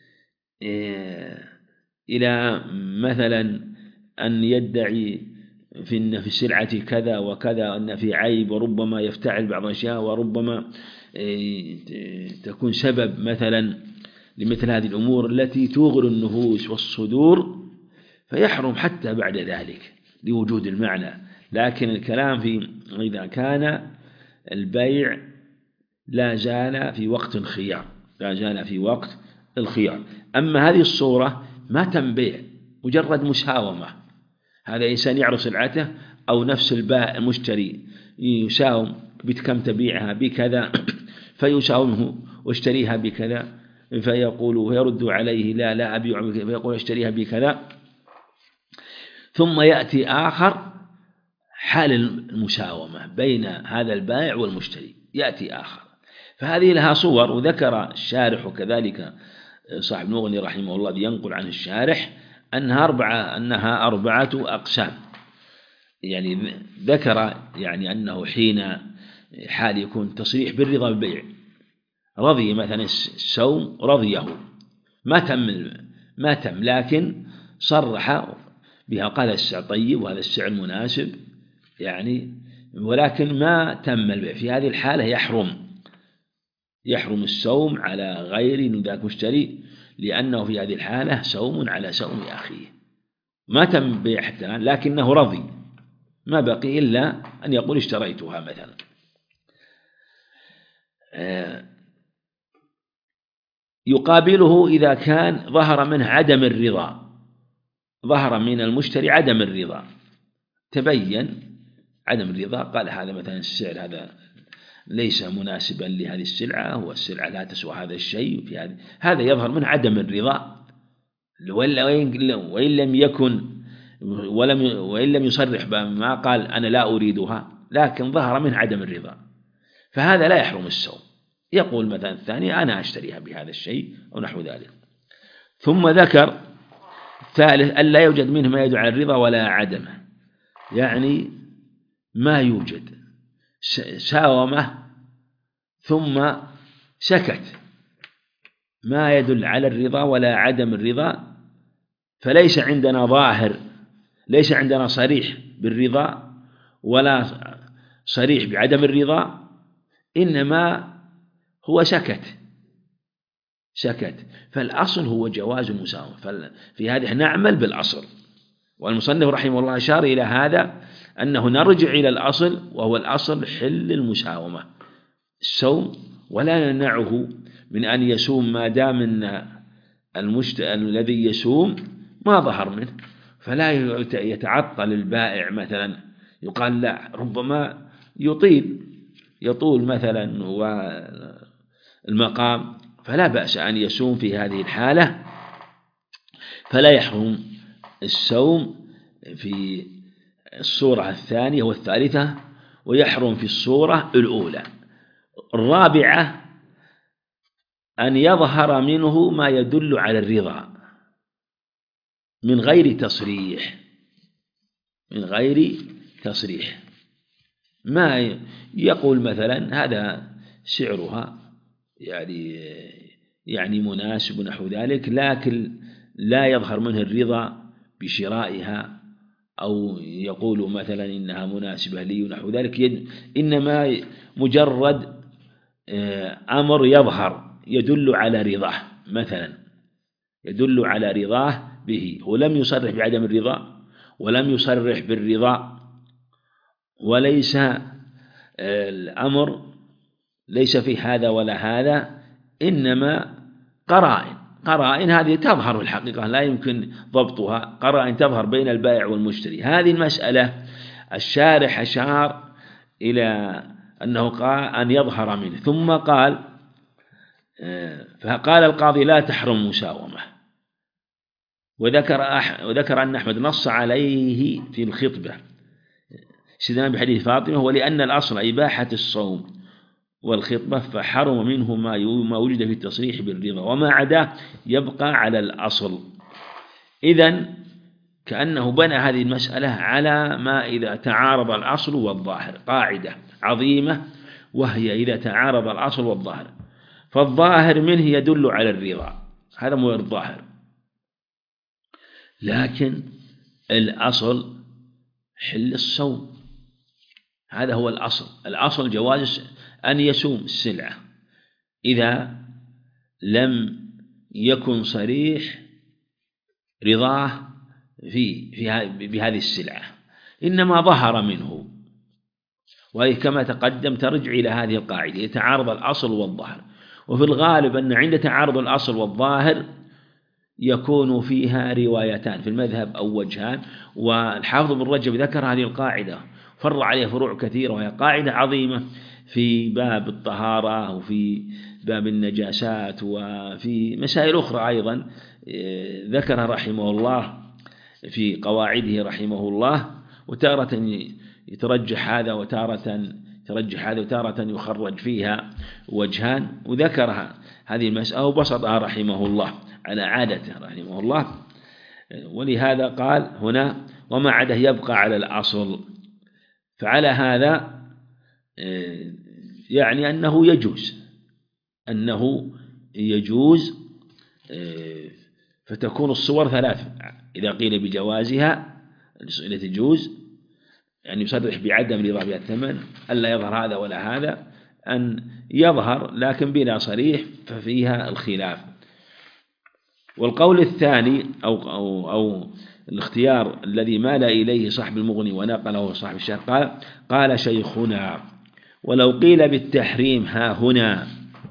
A: إلى مثلا أن يدعي في أن في السلعة كذا وكذا، أن في عيب، وربما يفتعل بعض الأشياء، وربما تكون سبب مثلا لمثل هذه الأمور التي توغر النفوس والصدور، فيحرم حتى بعد ذلك لوجود المعنى. لكن الكلام في إذا كان البيع لا زال في وقت الخيار، لا زال في وقت الخيار. أما هذه الصورة ما تم بيع، مجرد مساومة، هذا إنسان يعرض سلعته أو نفس البائع المشتري يساوم بكم تبيعها بكذا فيساومه واشتريها بكذا، فيقول ويرد عليه: لا لا أبيع، فيقول اشتريها بكذا. ثم يأتي آخر حال المساومة بين هذا البائع والمشتري، يأتي آخر، فهذه لها صور. وذكر الشارح وكذلك صاحب المغني رحمه الله ينقل عن الشارح أنها أربعة أنها أربعة أقسام. يعني ذكر يعني أنه حين حال يكون تصريح بالرضا بالبيع، رضي مثلا السوم رضيه ما تم ما تم لكن صرح بها، قال السعر طيب وهذا السعر مناسب يعني، ولكن ما تم البيع، في هذه الحالة يحرم يحرم السوم على غير ذاك مشتري، لأنه في هذه الحالة سوم على سوم أخيه، ما تم بيع حتى الآن لكنه رضي، ما بقي إلا أن يقول اشتريتها مثلا. يقابله إذا كان ظهر منه عدم الرضا، ظهر من المشتري عدم الرضا، تبين عدم الرضا، قال هذا مثلا السعر هذا ليس مناسبا لهذه السلعة، والسلعة لا تسوى هذا الشيء في هذا هذا يظهر من عدم الرضا، وإن لم يكن ولم وإن لم يصرح بما قال أنا لا أريدها، لكن ظهر من عدم الرضا، فهذا لا يحرم السوم. يقول مثلا الثاني أنا أشتريها بهذا الشيء أو نحو ذلك. ثم ذكر ثالث ألا يوجد منه ما يدل على الرضا ولا عدمه، يعني ما يوجد ساومه ثم سكت، ما يدل على الرضا ولا عدم الرضا، فليس عندنا ظاهر، ليس عندنا صريح بالرضا ولا صريح بعدم الرضا، إنما هو سكت سكت فالأصل هو جواز المساومة. في هذه نعمل بالأصل، والمصنف رحمه الله أشار إلى هذا أنه نرجع إلى الأصل، وهو الأصل حل المساومة السوم، ولا يمنعه من أن يسوم ما دام أن المشت... الذي يسوم ما ظهر منه، فلا يتعطل البائع مثلا، يقال لا، ربما يطيل يطول مثلا والمقام، فلا بأس أن يسوم في هذه الحالة، فلا يحرم السوم في الصورة الثانية والثالثة، ويحرم في الصورة الأولى. الرابعة أن يظهر منه ما يدل على الرضا من غير تصريح من غير تصريح ما يقول مثلا هذا سعرها يعني يعني مناسب ونحو ذلك، لكن لا يظهر منه الرضا بشرائها أو يقول مثلا إنها مناسبة لي ونحو ذلك، إنما مجرد أمر يظهر يدل على رضاه، مثلا يدل على رضاه به، ولم يصرح بعدم الرضا ولم يصرح بالرضا، وليس الأمر ليس في هذا ولا هذا، إنما قرائن قرائن هذه تظهر في الحقيقة لا يمكن ضبطها، قرائن تظهر بين البائع والمشتري. هذه المسألة الشارح أشار إلى أنه قال أن يظهر منه، ثم قال فقال القاضي لا تحرم مساومة، وذكر أح وذكر أن أحمد نص عليه في الخطبة استدلالا بحديث فاطمة، ولأن الأصل إباحة الصوم والخطبة فحرم منه ما وجد في التصريح بالرضا، وما عداه يبقى على الأصل. إذن كأنه بنى هذه المسألة على ما إذا تعارض الأصل والظاهر، قاعدة عظيمة وهي إذا تعارض الأصل والظاهر، فالظاهر منه يدل على الرضا، هذا مو الظاهر، لكن الأصل حل الصوم، هذا هو الأصل. الأصل جواز أن يصوم السلعة إذا لم يكن صريح رضاه في في بهذه السلعة، إنما ظهر منه، وهي كما تقدم ترجع إلى هذه القاعدة يتعارض الأصل والظاهر. وفي الغالب أن عند تعارض الأصل والظاهر يكون فيها روايتان في المذهب أو وجهان، والحافظ بن رجب ذكر هذه القاعدة فرع عليها فروع كثيرة، وهي قاعدة عظيمة في باب الطهارة وفي باب النجاسات وفي مسائل أخرى أيضا ذكرها رحمه الله في قواعده رحمه الله، وتارة يترجح هذا وتارة ترجح هذا وتارة يخرج فيها وجهان، وذكرها هذه المسألة وبسطها رحمه الله على عادته رحمه الله. ولهذا قال هنا وما عده يبقى على الأصل، فعلى هذا يعني أنه يجوز أنه يجوز فتكون الصور ثلاث إذا قيل بجوازها التي تجوز، يعني يصرح بعدم رضا بها الثمن، ألا يظهر هذا ولا هذا، أن يظهر لكن بلا صريح ففيها الخلاف. والقول الثاني أو, أو, أو الاختيار الذي مال إليه صاحب المغني ونقله صاحب الشرح قال قال شيخنا ولو قيل بالتحريم ها هنا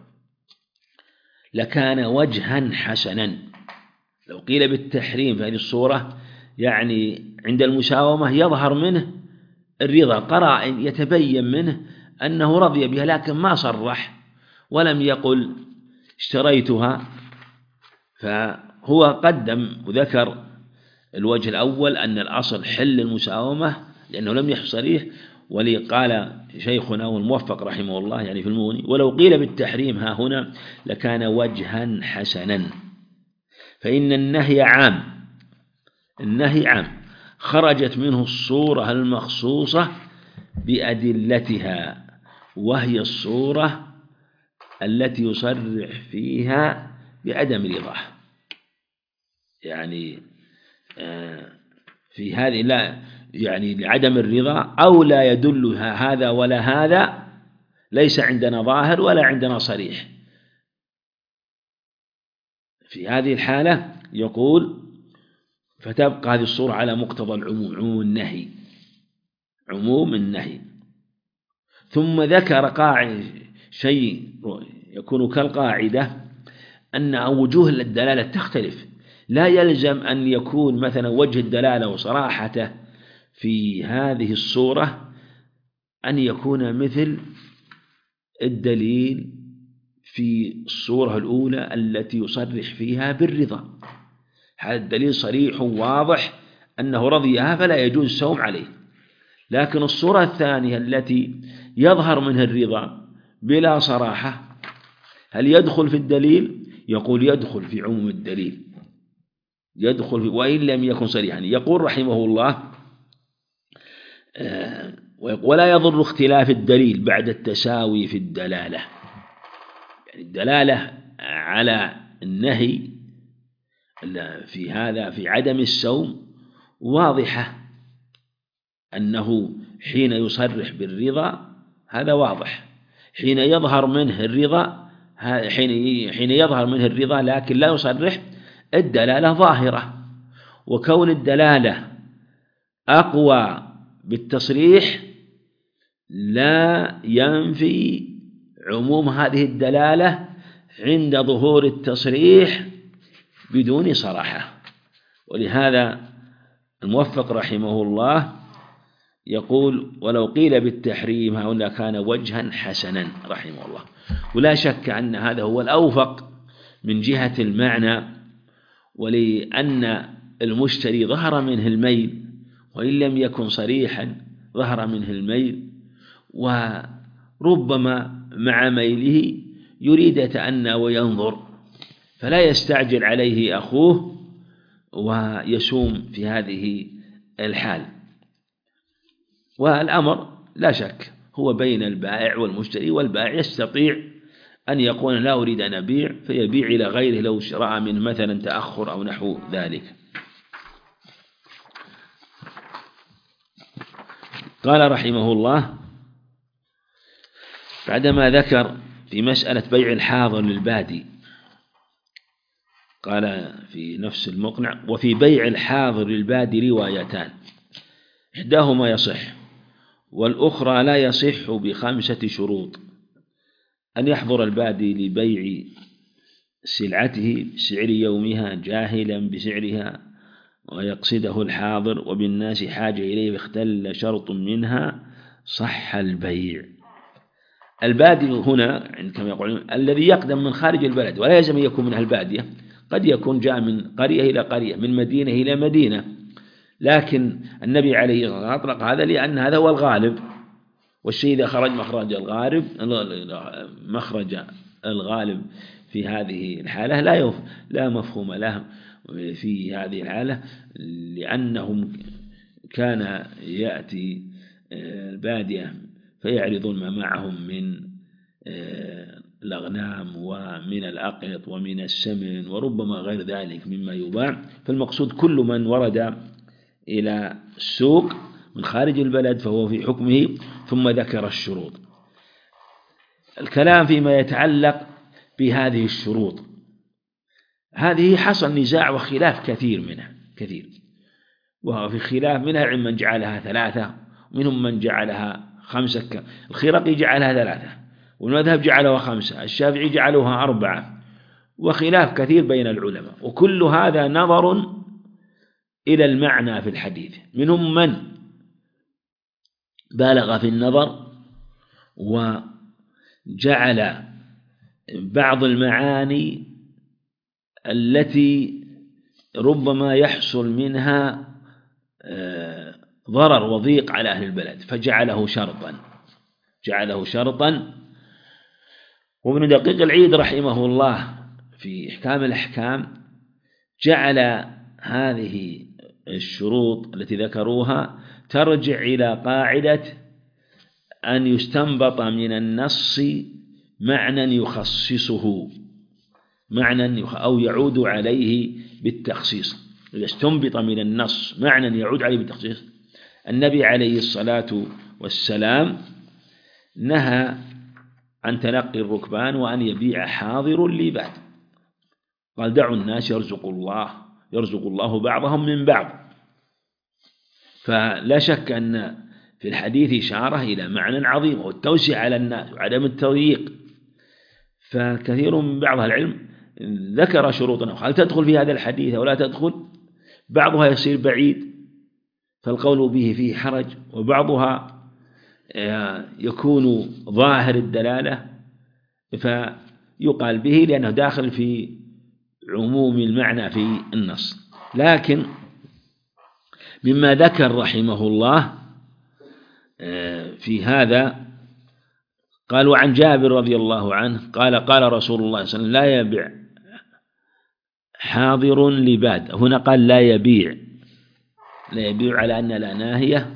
A: لكان وجها حسنا. لو قيل بالتحريم في هذه الصورة يعني عند المساومة يظهر منه الرضا، قرائن يتبين منه أنه رضي بها لكن ما صرح ولم يقل اشتريتها، فهو قدم وذكر الوجه الأول أن الأصل حل المساومة لأنه لم يحصل صريح، ولقال شيخنا والموفق رحمه الله يعني في المغني ولو قيل بالتحريم ها هنا لكان وجها حسنا، فإن النهي عام النهي عام خرجت منه الصورة المخصوصة بأدلتها، وهي الصورة التي يصرح فيها بعدم رضاه، يعني في هذه لا يعني لعدم الرضا أو لا يدل هذا ولا هذا، ليس عندنا ظاهر ولا عندنا صريح. في هذه الحالة يقول فتبقى هذه الصورة على مقتضى العموم، عموم النهي عموم النهي. ثم ذكر قاعدة شيء يكون كالقاعدة أن وجوه الدلالة تختلف، لا يلزم أن يكون مثلا وجه الدلالة وصراحته في هذه الصورة أن يكون مثل الدليل في الصورة الأولى التي يصرح فيها بالرضا، هذا الدليل صريح واضح أنه رضيها فلا يجوز الصوم عليه. لكن الصورة الثانية التي يظهر منها الرضا بلا صراحة هل يدخل في الدليل؟ يقول يدخل في عموم الدليل، يدخل في وإن لم يكن صريحا. يقول رحمه الله ولا يضر اختلاف الدليل بعد التساوي في الدلالة، يعني الدلالة على النهي في هذا في عدم الصوم واضحة، أنه حين يصرح بالرضا هذا واضح، حين يظهر منه الرضا حين حين يظهر منه الرضا لكن لا يصرح الدلالة ظاهرة. وكون الدلالة أقوى بالتصريح لا ينفي عموم هذه الدلالة عند ظهور التصريح بدون صراحة. ولهذا الموفق رحمه الله يقول: ولو قيل بالتحريم هؤلاء كان وجها حسنا رحمه الله. ولا شك أن هذا هو الأوفق من جهة المعنى، ولأن المشتري ظهر منه الميل وإن لم يكن صريحا ظهر منه الميل، وربما مع ميله يريد يتأنى وينظر، فلا يستعجل عليه أخوه ويسوم في هذه الحال. والأمر لا شك هو بين البائع والمشتري، والبائع يستطيع أن يقول: لا أريد أن أبيع، فيبيع إلى غيره لو رأى من مثلا تأخر أو نحو ذلك. قال رحمه الله بعدما ذكر في مسألة بيع الحاضر للبادي، قال في نفس المقنع: وفي بيع الحاضر للبادي روايتان، إحداهما يصح والأخرى لا يصح بخمسة شروط: أن يحضر البادي لبيع سلعته بسعر يومها جاهلا بسعرها ويقصده الحاضر وبالناس حاجة إليه واختل شرط منها صح البيع. البادي هنا كما يقولون الذي يقدم من خارج البلد، ولا يلزم أن يكون من أهل البادية، قد يكون جاء من قرية إلى قرية، من مدينة إلى مدينة، لكن النبي عليه الصلاة والسلام أطلق هذا لأن هذا هو الغالب، والشيء إذا خرج مخرج الغالب مخرج الغالب في هذه الحالة لا يف لا مفهوم له في هذه الحالة، لأنهم كان يأتي البادية فيعرضون ما معهم من الأغنام ومن الأقط ومن السمن وربما غير ذلك مما يباع، فالمقصود كل من ورد إلى السوق من خارج البلد فهو في حكمه. ثم ذكر الشروط. الكلام فيما يتعلق بهذه الشروط، هذه حصل نزاع وخلاف كثير منها كثير، وفي خلاف منها من جعلها ثلاثة ومنهم من جعلها خمسة. الخرقي جعلها ثلاثة، والمذهب جعلها خمسة، الشافعي جعلوها أربعة، وخلاف كثير بين العلماء، وكل هذا نظر إلى المعنى في الحديث. منهم من بالغ في النظر وجعل بعض المعاني التي ربما يحصل منها ضرر وضيق على أهل البلد فجعله شرطا جعله شرطا وابن دقيق العيد رحمه الله في إحكام الأحكام جعل هذه الشروط التي ذكروها ترجع إلى قاعدة أن يستنبط من النص معنى يخصصه معنى أو يعود عليه بالتخصيص. إذا استنبط من النص معنى يعود عليه بالتخصيص، النبي عليه الصلاة والسلام نهى عن تلقي الركبان وأن يبيع حاضر لباد، قال: دعوا الناس يرزق الله يرزق الله بعضهم من بعض. فلا شك أن في الحديث إشارة إلى معنى عظيم والتوسع على الناس وعدم التضييق. فكثير من بعض العلم ذكر شروطا، هل تدخل في هذا الحديث أو لا تدخل؟ بعضها يصير بعيد فالقول به فيه حرج، وبعضها يكون ظاهر الدلالة فيقال به لأنه داخل في عموم المعنى في النص. لكن مما ذكر رحمه الله في هذا قال: وعن جابر رضي الله عنه قال: قال رسول الله صلى الله عليه وسلم: لا يبيع حاضر لباد. هنا قال لا يبيع لا يبيع على أن لا ناهية،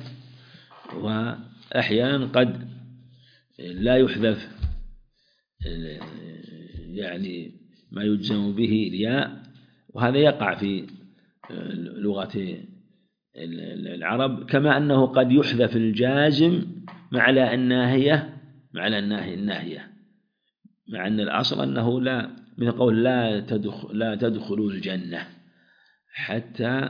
A: وأحيانا قد لا يحذف يعني ما يجزم به الياء، وهذا يقع في لغة العرب، كما أنه قد يحذف الجازم مع لا الناهية مع لا الناهية الناهية مع أن الأصل أنه لا، من قول لا تدخل لا تدخلوا الجنة حتى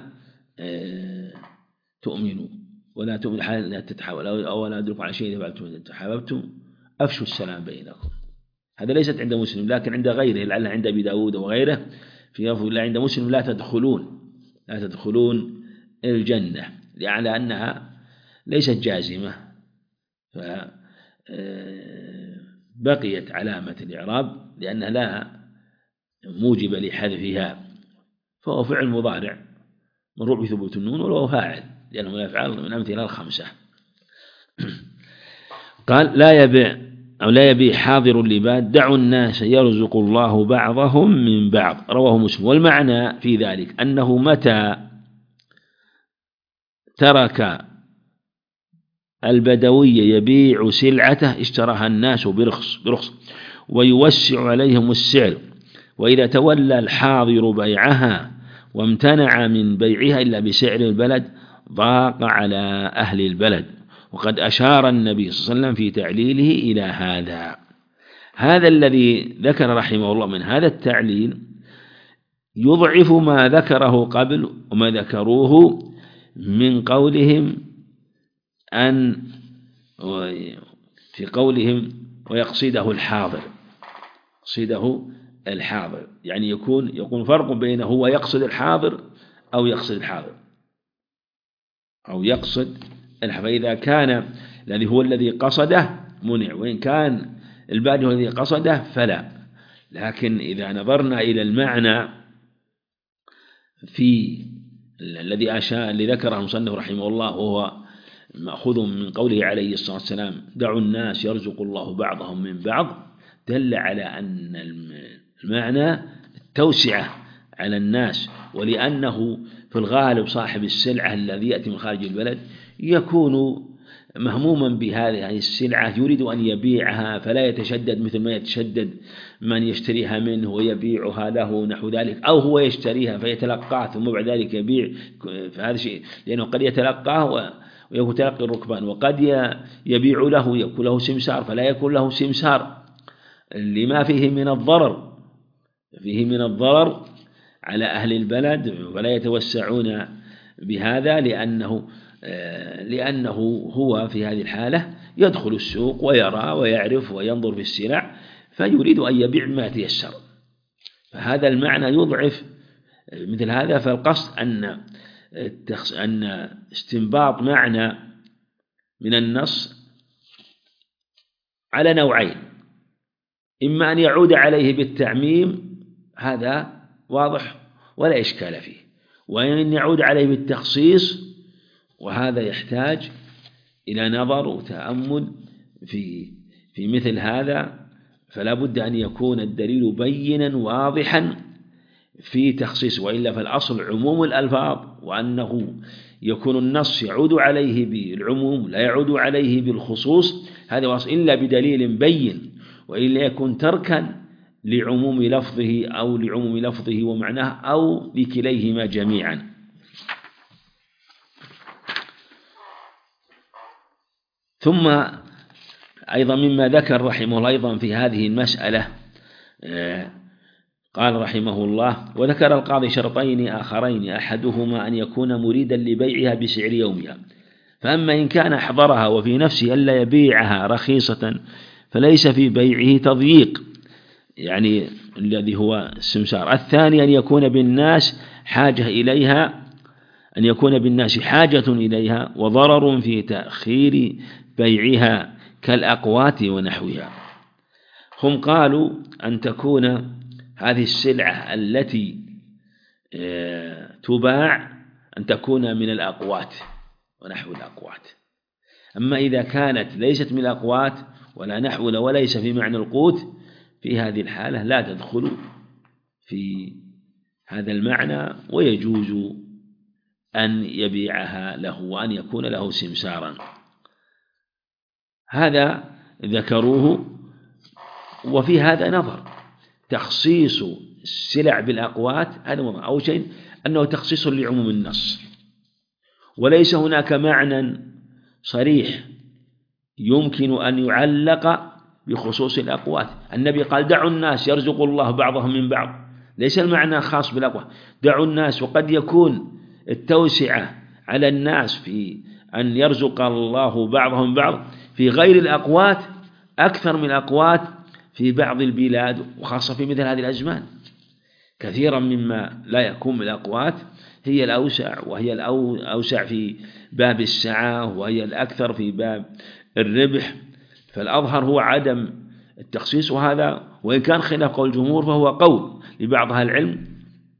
A: تؤمنوا ولا تؤمنوا حتى تتحاولوا أو لا أدركوا على شيء إذا تحاببتم أفشوا السلام بينكم. هذا ليست عند مسلم، لكن عند غيره، لعل عند أبي داود وغيره في لفظ لا عند مسلم لا تدخلون لا تدخلون الجنة، لعل أنها ليست جازمة، فبقيت علامة الإعراب لأنها لا موجب لحذفها، فهو فعل مضارع مرفوع بثبوت النون ولو فاعل، لأنه من الأفعال من الأمثلة الخمسة. قال لا يبيع أو لا يبيع حاضر لباد، دعوا الناس يرزق الله بعضهم من بعض، رواه مسلم. والمعنى في ذلك أنه متى ترك البدوي يبيع سلعته اشتراها الناس برخص برخص ويوسع عليهم السعر، وإذا تولى الحاضر بيعها وامتنع من بيعها إلا بسعر البلد ضاق على أهل البلد. وقد أشار النبي صلى الله عليه وسلم في تعليله إلى هذا. هذا الذي ذكر رحمه الله من هذا التعليل يضعف ما ذكره قبل وما ذكروه من قولهم أن في قولهم ويقصده الحاضر، يقصده الحاضر يعني يكون يكون فرق بينه هو يقصد الحاضر أو يقصد الحاضر أو يقصد الحاضر. فإذا كان الذي هو الذي قصده منع، وإن كان البادي هو الذي قصده فلا. لكن إذا نظرنا إلى المعنى في الذي أشاء اللي ذكره المصنف رحمه الله وهو مأخوذ من قوله عليه الصلاة والسلام دعوا الناس يرزق الله بعضهم من بعض، دل على أن المعنى التوسعة على الناس، ولأنه في الغالب صاحب السلعة الذي يأتي من خارج البلد يكون مهموما بهذه السلعة يريد أن يبيعها، فلا يتشدد مثل ما يتشدد من يشتريها منه ويبيعها له نحو ذلك، أو هو يشتريها فيتلقاه ثم بعد ذلك يبيع. فهذا شيء، لأنه قد يتلقاه ويكون تلقي الركبان، وقد يبيع له يكون له سمسار فلا يكون له سمسار، لما فيه من الضرر فيه من الضرر على أهل البلد، ولا يتوسعون بهذا لأنه لأنه هو في هذه الحالة يدخل السوق ويرى ويعرف وينظر في السلع فيريد أن يبيع ما تيسر. فهذا المعنى يضعف مثل هذا. فالقصد أن أن استنباط معنى من النص على نوعين، إما أن يعود عليه بالتعميم هذا واضح ولا إشكال فيه، وأن يعود عليه بالتخصيص وهذا يحتاج إلى نظر وتأمل في في مثل هذا. فلا بد أن يكون الدليل بينا واضحا في تخصيص، وإلا فالأصل عموم الألفاظ، وأنه يكون النص يعود عليه بالعموم لا يعود عليه بالخصوص، هذا وصف إلا بدليل بين، وإلا يكون تركا لعموم لفظه أو لعموم لفظه ومعناه أو لكليهما جميعا. ثم أيضا مما ذكر رحمه الله أيضا في هذه المسألة قال رحمه الله وذكر القاضي شرطين آخرين أحدهما أن يكون مريدا لبيعها بسعر يومها، فأما إن كان أحضرها وفي نفسه ألا يبيعها رخيصة فليس في بيعه تضييق، يعني الذي هو السمسار. الثاني أن يكون بالناس حاجة إليها أن يكون بالناس حاجة إليها وضرر في تأخير بيعها كالأقوات ونحوها. هم قالوا أن تكون هذه السلعة التي تباع أن تكون من الأقوات ونحو الأقوات. أما إذا كانت ليست من الأقوات ولا نحو وليس في معنى القوت، في هذه الحالة لا تدخل في هذا المعنى، ويجوز أن يبيعها له وأن يكون له سمسارا. هذا ذكروه، وفي هذا نظر، تخصيص السلع بالأقوات هذا موضوع. أول شيء أنه تخصيص لعموم النص، وليس هناك معنى صريح يمكن أن يعلق بخصوص الأقوات. النبي قال دعوا الناس يرزق الله بعضهم من بعض، ليس المعنى خاص بالأقوات، دعوا الناس. وقد يكون التوسعة على الناس في أن يرزق الله بعضهم بعض في غير الأقوات أكثر من الأقوات في بعض البلاد، وخاصة في مثل هذه الأزمان كثيرا مما لا يكون من الأقوات هي الأوسع، وهي الأوسع في باب السعة، وهي الأكثر في باب الربح. فالأظهر هو عدم التخصيص، وهذا وإن كان خلاف قول الجمهور فهو قول لبعض أهل العلم،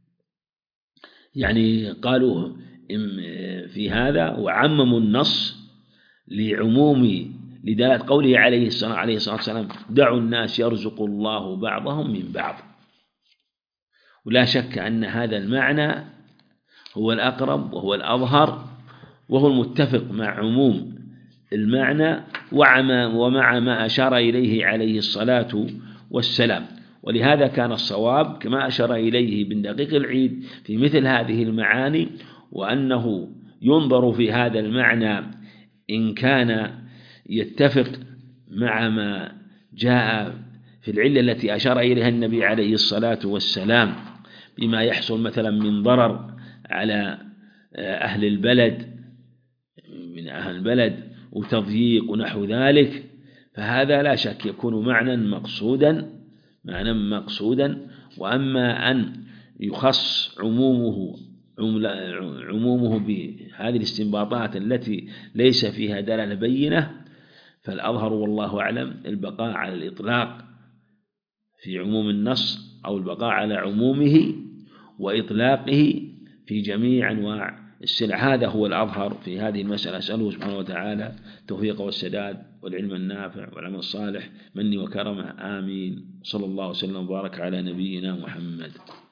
A: يعني قالوا في هذا وعمموا النص لعموم لدلالة قوله عليه الصلاة عليه الصلاة والسلام دعوا الناس يرزق الله بعضهم من بعض. ولا شك أن هذا المعنى هو الأقرب وهو الأظهر وهو المتفق مع عموم المعنى ومع ما أشار إليه عليه الصلاة والسلام. ولهذا كان الصواب كما أشار إليه ابن دقيق العيد في مثل هذه المعاني، وأنه ينظر في هذا المعنى إن كان يتفق مع ما جاء في العلة التي أشار إليها النبي عليه الصلاة والسلام بما يحصل مثلا من ضرر على أهل البلد من أهل البلد وتضييق ونحو ذلك، فهذا لا شك يكون معنى مقصودا معنى مقصودا. وأما أن يخص عمومه عمومه بهذه الاستنباطات التي ليس فيها دلالة بينة، فالأظهر والله أعلم البقاء على الإطلاق في عموم النص، أو البقاء على عمومه وإطلاقه في جميع أنواع السلع. هذا هو الأظهر في هذه المسألة. أسأله سبحانه وتعالى التوفيق والسداد والعلم النافع والعمل الصالح مني وكرمه، آمين. صلى الله وسلم وبارك على نبينا محمد.